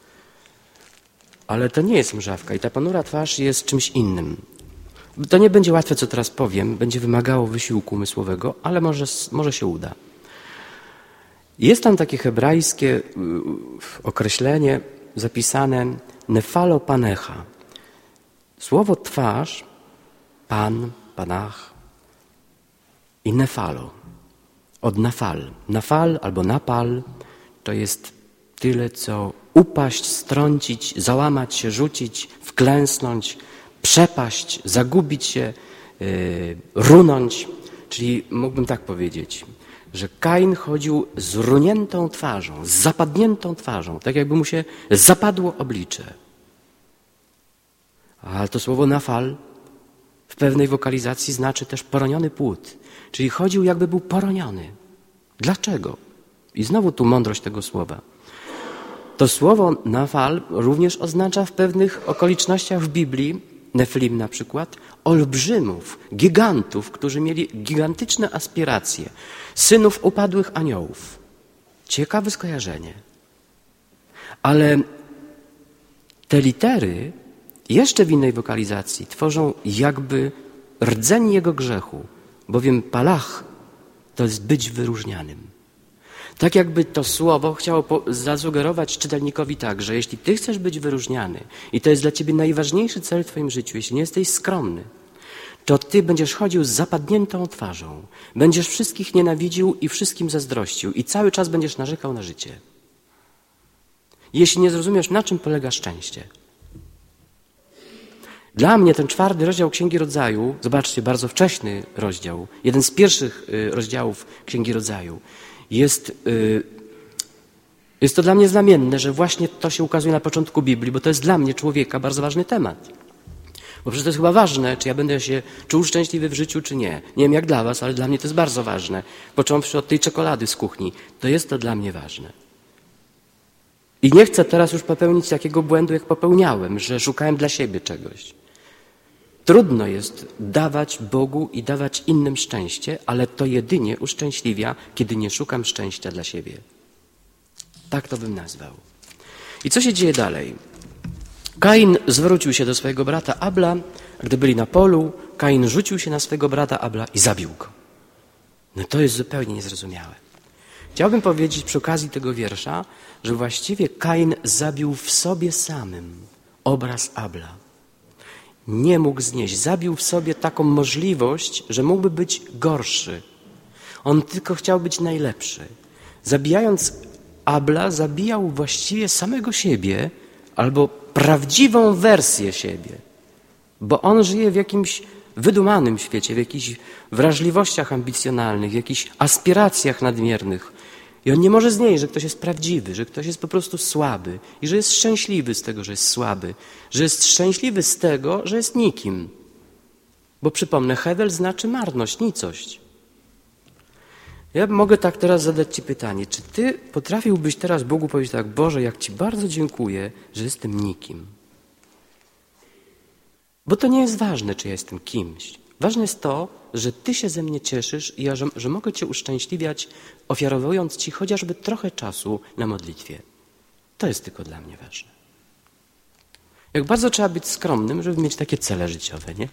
Ale to nie jest mrzawka i ta ponura twarz jest czymś innym. To nie będzie łatwe, co teraz powiem, będzie wymagało wysiłku umysłowego, ale może, może się uda. Jest tam takie hebrajskie określenie zapisane nefalo panecha. Słowo twarz, pan, panach i nefalo. Od nafal. Nafal albo napal to jest tyle, co upaść, strącić, załamać się, rzucić, wklęsnąć, przepaść, zagubić się, yy, runąć. Czyli mógłbym tak powiedzieć, że Kain chodził z runiętą twarzą, z zapadniętą twarzą, tak jakby mu się zapadło oblicze. A to słowo nafal w pewnej wokalizacji znaczy też poroniony płód, czyli chodził jakby był poroniony. Dlaczego? I znowu tu mądrość tego słowa. To słowo nafal również oznacza w pewnych okolicznościach w Biblii, Neflim na przykład, olbrzymów, gigantów, którzy mieli gigantyczne aspiracje, synów upadłych aniołów. Ciekawe skojarzenie. Ale te litery jeszcze w innej wokalizacji tworzą jakby rdzeń jego grzechu, bowiem palach to jest być wyróżnianym. Tak jakby to słowo chciało zasugerować czytelnikowi tak, że jeśli ty chcesz być wyróżniany i to jest dla ciebie najważniejszy cel w twoim życiu, jeśli nie jesteś skromny, to ty będziesz chodził z zapadniętą twarzą, będziesz wszystkich nienawidził i wszystkim zazdrościł i cały czas będziesz narzekał na życie. Jeśli nie zrozumiesz, na czym polega szczęście. Dla mnie ten czwarty rozdział Księgi Rodzaju, zobaczcie, bardzo wcześny rozdział, jeden z pierwszych rozdziałów Księgi Rodzaju, jest, jest to dla mnie znamienne, że właśnie to się ukazuje na początku Biblii, bo to jest dla mnie, człowieka, bardzo ważny temat. Bo przecież to jest chyba ważne, czy ja będę się czuł szczęśliwy w życiu, czy nie. Nie wiem jak dla was, ale dla mnie to jest bardzo ważne. Począwszy od tej czekolady z kuchni, to jest to dla mnie ważne. I nie chcę teraz już popełnić takiego błędu, jak popełniałem, że szukałem dla siebie czegoś. Trudno jest dawać Bogu i dawać innym szczęście, ale to jedynie uszczęśliwia, kiedy nie szukam szczęścia dla siebie. Tak to bym nazwał. I co się dzieje dalej? Kain zwrócił się do swojego brata Abla, a gdy byli na polu, Kain rzucił się na swojego brata Abla i zabił go. No to jest zupełnie niezrozumiałe. Chciałbym powiedzieć przy okazji tego wiersza, że właściwie Kain zabił w sobie samym obraz Abla. Nie mógł znieść. Zabił w sobie taką możliwość, że mógłby być gorszy. On tylko chciał być najlepszy. Zabijając Abla, zabijał właściwie samego siebie albo prawdziwą wersję siebie. Bo on żyje w jakimś wydumanym świecie, w jakichś wrażliwościach ambicjonalnych, w jakichś aspiracjach nadmiernych. I on nie może znieść, że ktoś jest prawdziwy, że ktoś jest po prostu słaby i że jest szczęśliwy z tego, że jest słaby, że jest szczęśliwy z tego, że jest nikim. Bo przypomnę, Hewel znaczy marność, nicość. Ja mogę tak teraz zadać ci pytanie, czy ty potrafiłbyś teraz Bogu powiedzieć tak, Boże, jak ci bardzo dziękuję, że jestem nikim. Bo to nie jest ważne, czy ja jestem kimś. Ważne jest to, że ty się ze mnie cieszysz i ja, że, że mogę cię uszczęśliwiać, ofiarowując ci chociażby trochę czasu na modlitwie. To jest tylko dla mnie ważne. Jak bardzo trzeba być skromnym, żeby mieć takie cele życiowe, nie?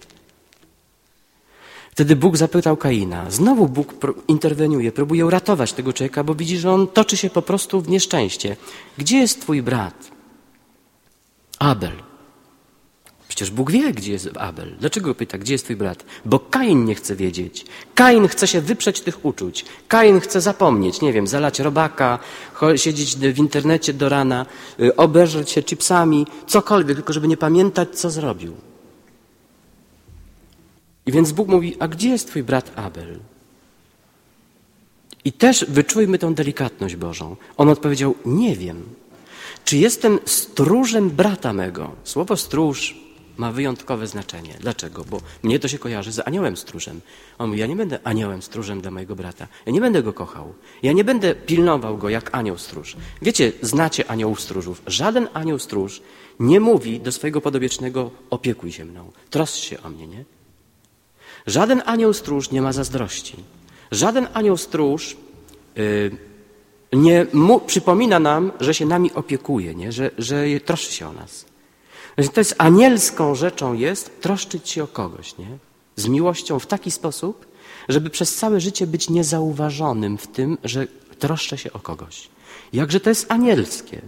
Wtedy Bóg zapytał Kaina. Znowu Bóg interweniuje, próbuje uratować tego człowieka, bo widzi, że on toczy się po prostu w nieszczęście. Gdzie jest twój brat? Abel. Przecież Bóg wie, gdzie jest Abel. Dlaczego pyta, gdzie jest twój brat? Bo Kain nie chce wiedzieć. Kain chce się wyprzeć tych uczuć. Kain chce zapomnieć, nie wiem, zalać robaka, siedzieć w internecie do rana, obejrzeć się chipsami, cokolwiek, tylko żeby nie pamiętać, co zrobił. I więc Bóg mówi, a gdzie jest twój brat Abel? I też wyczujmy tą delikatność Bożą. On odpowiedział, nie wiem. Czy jestem stróżem brata mego? Słowo stróż ma wyjątkowe znaczenie. Dlaczego? Bo mnie to się kojarzy z aniołem stróżem. On mówi, ja nie będę aniołem stróżem dla mojego brata. Ja nie będę go kochał. Ja nie będę pilnował go jak anioł stróż. Wiecie, znacie aniołów stróżów. Żaden anioł stróż nie mówi do swojego podobiecznego, opiekuj się mną, troszcz się o mnie, nie? Żaden anioł stróż nie ma zazdrości. Żaden anioł stróż yy, nie mu, przypomina nam, że się nami opiekuje, nie? Że, że troszczy się o nas. To jest anielską rzeczą jest troszczyć się o kogoś, nie? Z miłością w taki sposób, żeby przez całe życie być niezauważonym w tym, że troszczę się o kogoś. Jakże to jest anielskie.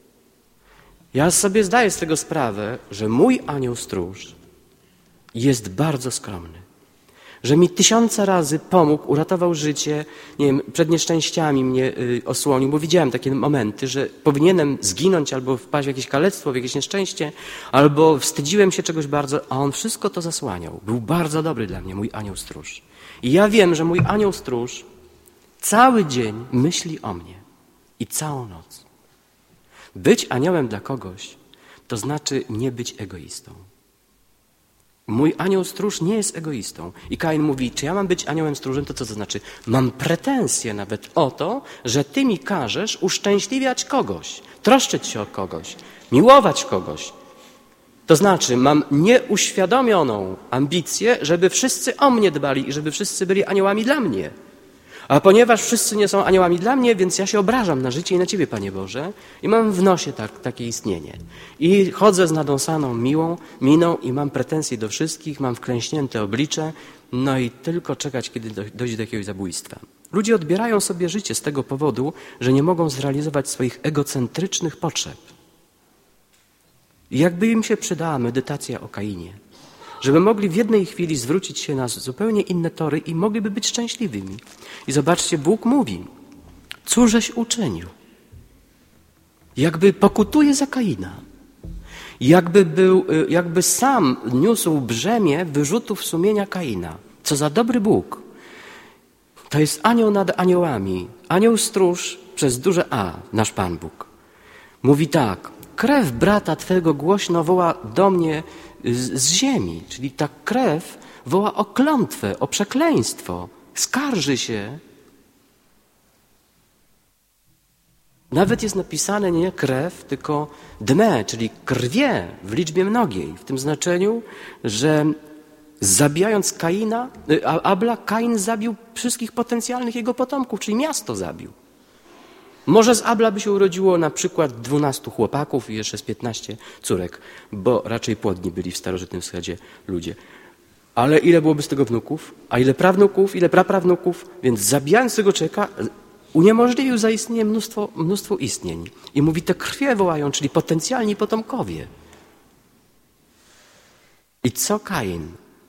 Ja sobie zdaję z tego sprawę, że mój anioł stróż jest bardzo skromny. Że mi tysiące razy pomógł, uratował życie, nie wiem, przed nieszczęściami mnie y, osłonił, bo widziałem takie momenty, że powinienem zginąć albo wpaść w jakieś kalectwo, w jakieś nieszczęście, albo wstydziłem się czegoś bardzo, a on wszystko to zasłaniał. Był bardzo dobry dla mnie, mój anioł stróż. I ja wiem, że mój anioł stróż cały dzień myśli o mnie i całą noc. Być aniołem dla kogoś, to znaczy nie być egoistą. Mój anioł stróż nie jest egoistą. I Kain mówi, czy ja mam być aniołem stróżem, to co to znaczy? Mam pretensje nawet o to, że ty mi każesz uszczęśliwiać kogoś, troszczyć się o kogoś, miłować kogoś. To znaczy, mam nieuświadomioną ambicję, żeby wszyscy o mnie dbali i żeby wszyscy byli aniołami dla mnie. A ponieważ wszyscy nie są aniołami dla mnie, więc ja się obrażam na życie i na Ciebie, Panie Boże, i mam w nosie tak, takie istnienie. I chodzę z nadąsaną miłą miną i mam pretensje do wszystkich, mam wklęśnięte oblicze, no i tylko czekać, kiedy dojdzie do jakiegoś zabójstwa. Ludzie odbierają sobie życie z tego powodu, że nie mogą zrealizować swoich egocentrycznych potrzeb. I jakby im się przydała medytacja o Kainie, żeby mogli w jednej chwili zwrócić się na zupełnie inne tory i mogliby być szczęśliwymi. I zobaczcie, Bóg mówi, cóżeś uczynił? Jakby pokutuje za Kaina. Jakby, był, jakby sam niósł brzemię wyrzutów sumienia Kaina. Co za dobry Bóg. To jest anioł nad aniołami. Anioł stróż przez duże A, nasz Pan Bóg. Mówi tak, krew brata Twego głośno woła do mnie z, z ziemi, czyli ta krew woła o klątwę, o przekleństwo, skarży się. Nawet jest napisane nie krew, tylko dme, czyli krwie w liczbie mnogiej, w tym znaczeniu, że zabijając Kaina, Abla, Kain zabił wszystkich potencjalnych jego potomków, czyli miasto zabił. Może z Abla by się urodziło na przykład dwunastu chłopaków i jeszcze z piętnastu córek, bo raczej płodni byli w starożytnym wschodzie ludzie. Ale ile byłoby z tego wnuków? A ile prawnuków? Ile praprawnuków? Więc zabijając tego człowieka uniemożliwił zaistnienie mnóstwo, mnóstwo istnień. I mówi, te krwie wołają, czyli potencjalni potomkowie. I co Kain?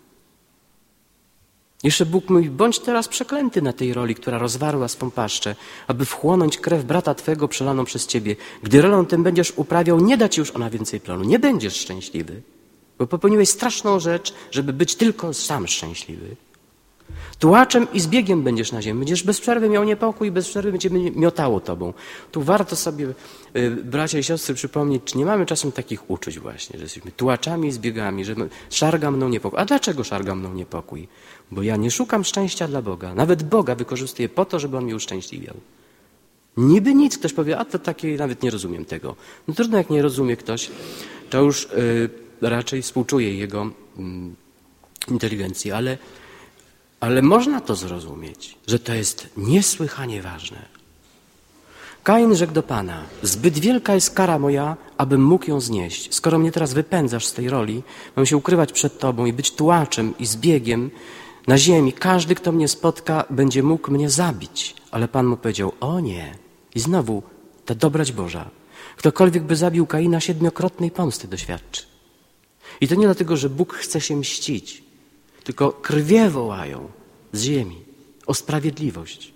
Jeszcze Bóg mówi, bądź teraz przeklęty na tej roli, która rozwarła swą paszczę, aby wchłonąć krew brata Twego przelaną przez Ciebie. Gdy rolą tę będziesz uprawiał, nie da Ci już ona więcej plonu. Nie będziesz szczęśliwy, bo popełniłeś straszną rzecz, żeby być tylko sam szczęśliwy. Tułaczem i zbiegiem będziesz na ziemi. Będziesz bez przerwy miał niepokój, bez przerwy będzie miotało Tobą. Tu warto sobie, y, bracia i siostry, przypomnieć, czy nie mamy czasem takich uczuć właśnie, że jesteśmy tułaczami i zbiegami, że szarga mną niepokój. A dlaczego szarga mną niepokój? Bo ja nie szukam szczęścia dla Boga. Nawet Boga wykorzystuję po to, żeby On mnie uszczęśliwiał. Niby nic. Ktoś powie, a to takie, nawet nie rozumiem tego. No trudno, jak nie rozumie ktoś, to już y, raczej współczuje jego y, inteligencji, ale Ale można to zrozumieć, że to jest niesłychanie ważne. Kain rzekł do Pana: zbyt wielka jest kara moja, abym mógł ją znieść. Skoro mnie teraz wypędzasz z tej roli, mam się ukrywać przed Tobą i być tułaczem i zbiegiem na ziemi. Każdy, kto mnie spotka, będzie mógł mnie zabić. Ale Pan mu powiedział: o nie. I znowu ta dobroć Boża. Ktokolwiek by zabił Kaina, siedmiokrotnej pomsty doświadczy. I to nie dlatego, że Bóg chce się mścić, tylko krwie wołają z ziemi o sprawiedliwość.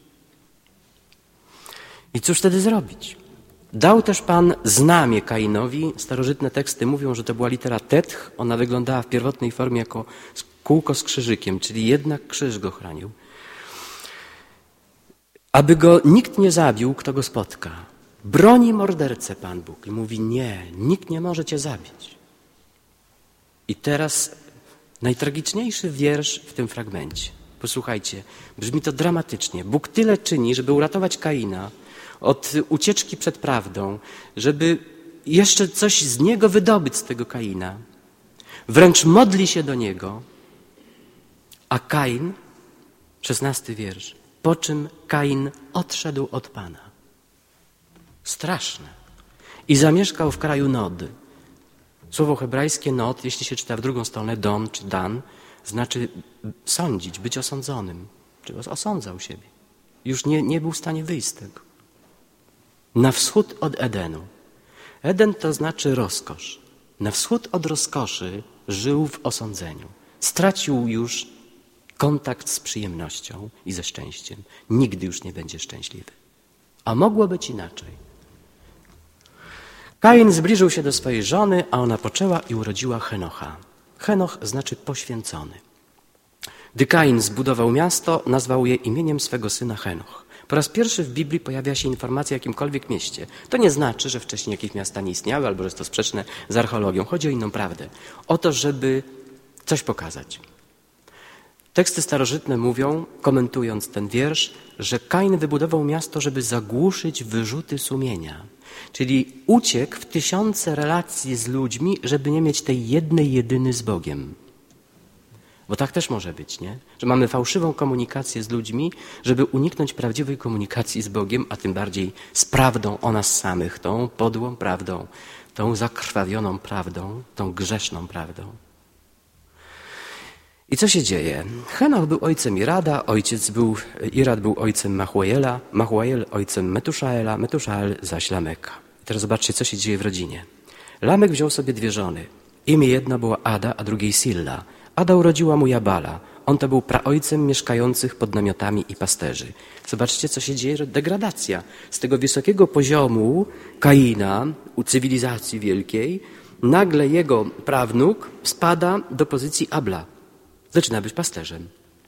I cóż wtedy zrobić? Dał też Pan znamię Kainowi. Starożytne teksty mówią, że to była litera tetch. Ona wyglądała w pierwotnej formie jako kółko z krzyżykiem, czyli jednak krzyż go chronił. Aby go nikt nie zabił, kto go spotka. Broni mordercę Pan Bóg i mówi: nie, nikt nie może cię zabić. I teraz najtragiczniejszy wiersz w tym fragmencie. Posłuchajcie, brzmi to dramatycznie. Bóg tyle czyni, żeby uratować Kaina od ucieczki przed prawdą, żeby jeszcze coś z niego wydobyć, z tego Kaina. Wręcz modli się do niego, a Kain, szesnasty wiersz, po czym Kain odszedł od Pana. Straszne. I zamieszkał w kraju Nod. Słowo hebrajskie Nod, jeśli się czyta w drugą stronę, Don czy Dan, znaczy sądzić, być osądzonym. Czy osądzał siebie. Już nie, nie był w stanie wyjść z tego. Na wschód od Edenu. Eden to znaczy rozkosz. Na wschód od rozkoszy żył w osądzeniu. Stracił już kontakt z przyjemnością i ze szczęściem. Nigdy już nie będzie szczęśliwy. A mogło być inaczej. Kain zbliżył się do swojej żony, a ona poczęła i urodziła Henocha. Henoch znaczy poświęcony. Gdy Kain zbudował miasto, nazwał je imieniem swego syna Henoch. Po raz pierwszy w Biblii pojawia się informacja o jakimkolwiek mieście. To nie znaczy, że wcześniej jakieś miasta nie istniały albo że jest to sprzeczne z archeologią. Chodzi o inną prawdę. O to, żeby coś pokazać. Teksty starożytne mówią, komentując ten wiersz, że Kain wybudował miasto, żeby zagłuszyć wyrzuty sumienia. Czyli uciekł w tysiące relacji z ludźmi, żeby nie mieć tej jednej jedyny z Bogiem. Bo tak też może być, nie? Że mamy fałszywą komunikację z ludźmi, żeby uniknąć prawdziwej komunikacji z Bogiem, a tym bardziej z prawdą o nas samych, tą podłą prawdą, tą zakrwawioną prawdą, tą grzeszną prawdą. I co się dzieje? Henoch był ojcem Irada, ojciec był, Irad był ojcem Machuaela, Machuael ojcem Metuszaela, Metuszael zaś Lameka. I teraz zobaczcie, co się dzieje w rodzinie. Lamek wziął sobie dwie żony. Imię jedna była Ada, a drugiej Silla. Ada urodziła mu Jabala. On to był praojcem mieszkających pod namiotami i pasterzy. Zobaczcie, co się dzieje. Degradacja. Z tego wysokiego poziomu Kaina, u cywilizacji wielkiej, nagle jego prawnuk spada do pozycji Abla. Zaczyna być pasterzem.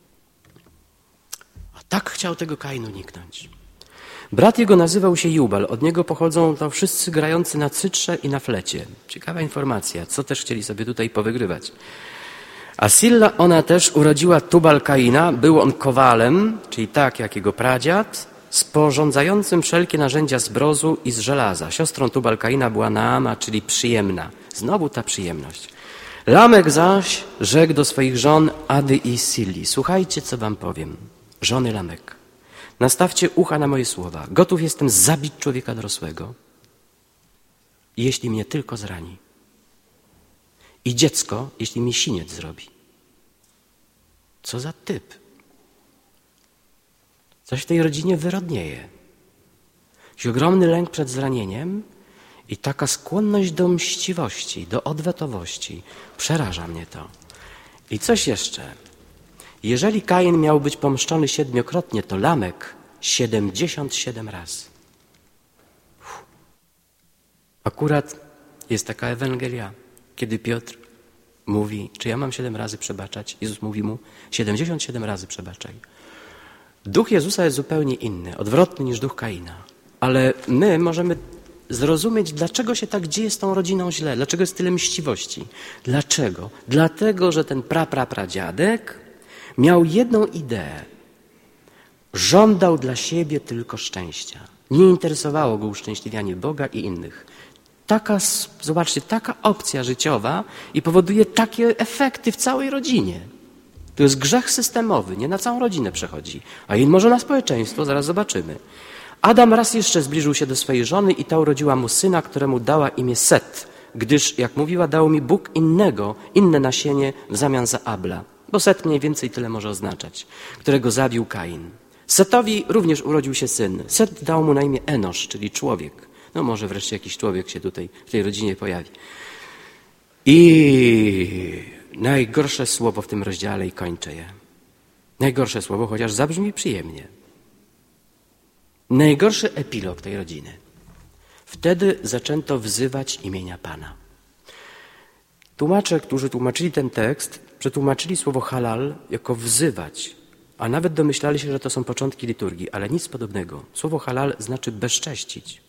A tak chciał tego Kain uniknąć. Brat jego nazywał się Jubal. Od niego pochodzą to wszyscy grający na cytrze i na flecie. Ciekawa informacja, co też chcieli sobie tutaj powygrywać. A Silla, ona też urodziła Tubal Kaina. Był on kowalem, czyli tak jak jego pradziad, sporządzającym wszelkie narzędzia z brozu i z żelaza. Siostrą Tubal Kaina była Naama, czyli przyjemna. Znowu ta przyjemność. Lamek zaś rzekł do swoich żon Ady i Silli: słuchajcie, co wam powiem. Żony Lamek, nastawcie ucha na moje słowa. Gotów jestem zabić człowieka dorosłego, jeśli mnie tylko zrani. I dziecko, jeśli mi siniec zrobi. Co za typ. Coś w tej rodzinie wyrodnieje. Jakiś ogromny lęk przed zranieniem i taka skłonność do mściwości, do odwetowości. Przeraża mnie to. I coś jeszcze. Jeżeli Kain miał być pomszczony siedmiokrotnie, to Lamek siedemdziesiąt siedem razy. Uf. Akurat jest taka Ewangelia, kiedy Piotr mówi, czy ja mam siedem razy przebaczać? Jezus mówi mu, siedemdziesiąt siedem razy przebaczaj. Duch Jezusa jest zupełnie inny, odwrotny niż duch Kaina. Ale my możemy zrozumieć, dlaczego się tak dzieje z tą rodziną źle, dlaczego jest tyle mściwości. Dlaczego? Dlatego, że ten pra, pra, pradziadek miał jedną ideę. Żądał dla siebie tylko szczęścia. Nie interesowało go uszczęśliwianie Boga i innych. Taka, zobaczcie, taka opcja życiowa i powoduje takie efekty w całej rodzinie. To jest grzech systemowy, nie na całą rodzinę przechodzi, a i może na społeczeństwo, zaraz zobaczymy. Adam raz jeszcze zbliżył się do swojej żony i ta urodziła mu syna, któremu dała imię Set, gdyż, jak mówiła, dał mi Bóg innego, inne nasienie w zamian za Abla, bo Set mniej więcej tyle może oznaczać, którego zabił Kain. Setowi również urodził się syn. Set dał mu na imię Enosz, czyli człowiek. No może wreszcie jakiś człowiek się tutaj w tej rodzinie pojawi. I najgorsze słowo w tym rozdziale i kończę je. Najgorsze słowo, chociaż zabrzmi przyjemnie. Najgorszy epilog tej rodziny. Wtedy zaczęto wzywać imienia Pana. Tłumacze, którzy tłumaczyli ten tekst, przetłumaczyli słowo halal jako wzywać, a nawet domyślali się, że to są początki liturgii, ale nic podobnego. Słowo halal znaczy bezcześcić.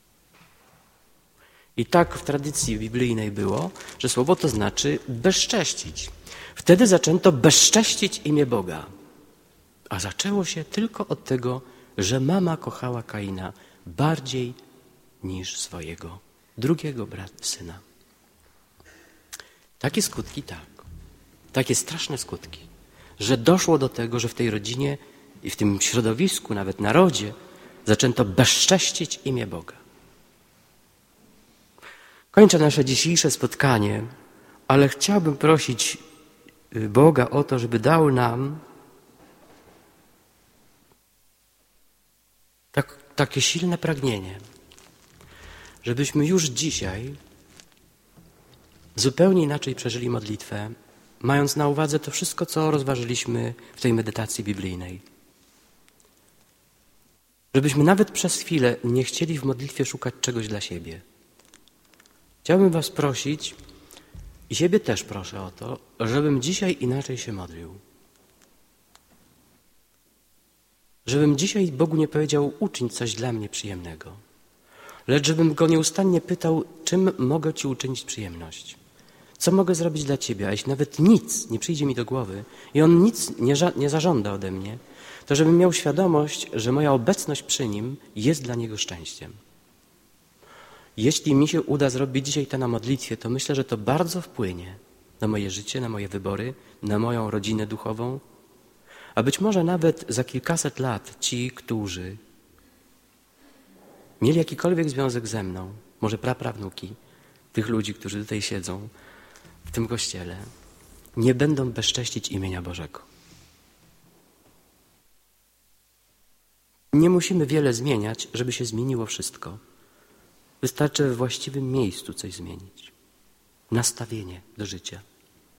I tak w tradycji biblijnej było, że słowo to znaczy bezcześcić. Wtedy zaczęto bezcześcić imię Boga. A zaczęło się tylko od tego, że mama kochała Kaina bardziej niż swojego drugiego brata, syna. Takie skutki, tak. Takie straszne skutki, że doszło do tego, że w tej rodzinie i w tym środowisku, nawet narodzie, zaczęto bezcześcić imię Boga. Kończę nasze dzisiejsze spotkanie, ale chciałbym prosić Boga o to, żeby dał nam tak, takie silne pragnienie, żebyśmy już dzisiaj zupełnie inaczej przeżyli modlitwę, mając na uwadze to wszystko, co rozważyliśmy w tej medytacji biblijnej. Żebyśmy nawet przez chwilę nie chcieli w modlitwie szukać czegoś dla siebie. Chciałbym was prosić i siebie też proszę o to, żebym dzisiaj inaczej się modlił. Żebym dzisiaj Bogu nie powiedział, uczyń coś dla mnie przyjemnego, lecz żebym Go nieustannie pytał, czym mogę Ci uczynić przyjemność. Co mogę zrobić dla Ciebie, a jeśli nawet nic nie przyjdzie mi do głowy i On nic nie, nie zażąda ode mnie, to żebym miał świadomość, że moja obecność przy Nim jest dla Niego szczęściem. Jeśli mi się uda zrobić dzisiaj to na modlitwie, to myślę, że to bardzo wpłynie na moje życie, na moje wybory, na moją rodzinę duchową, a być może nawet za kilkaset lat ci, którzy mieli jakikolwiek związek ze mną, może praprawnuki tych ludzi, którzy tutaj siedzą w tym kościele, nie będą bezcześcić imienia Bożego. Nie musimy wiele zmieniać, żeby się zmieniło wszystko. Wystarczy we właściwym miejscu coś zmienić. Nastawienie do życia.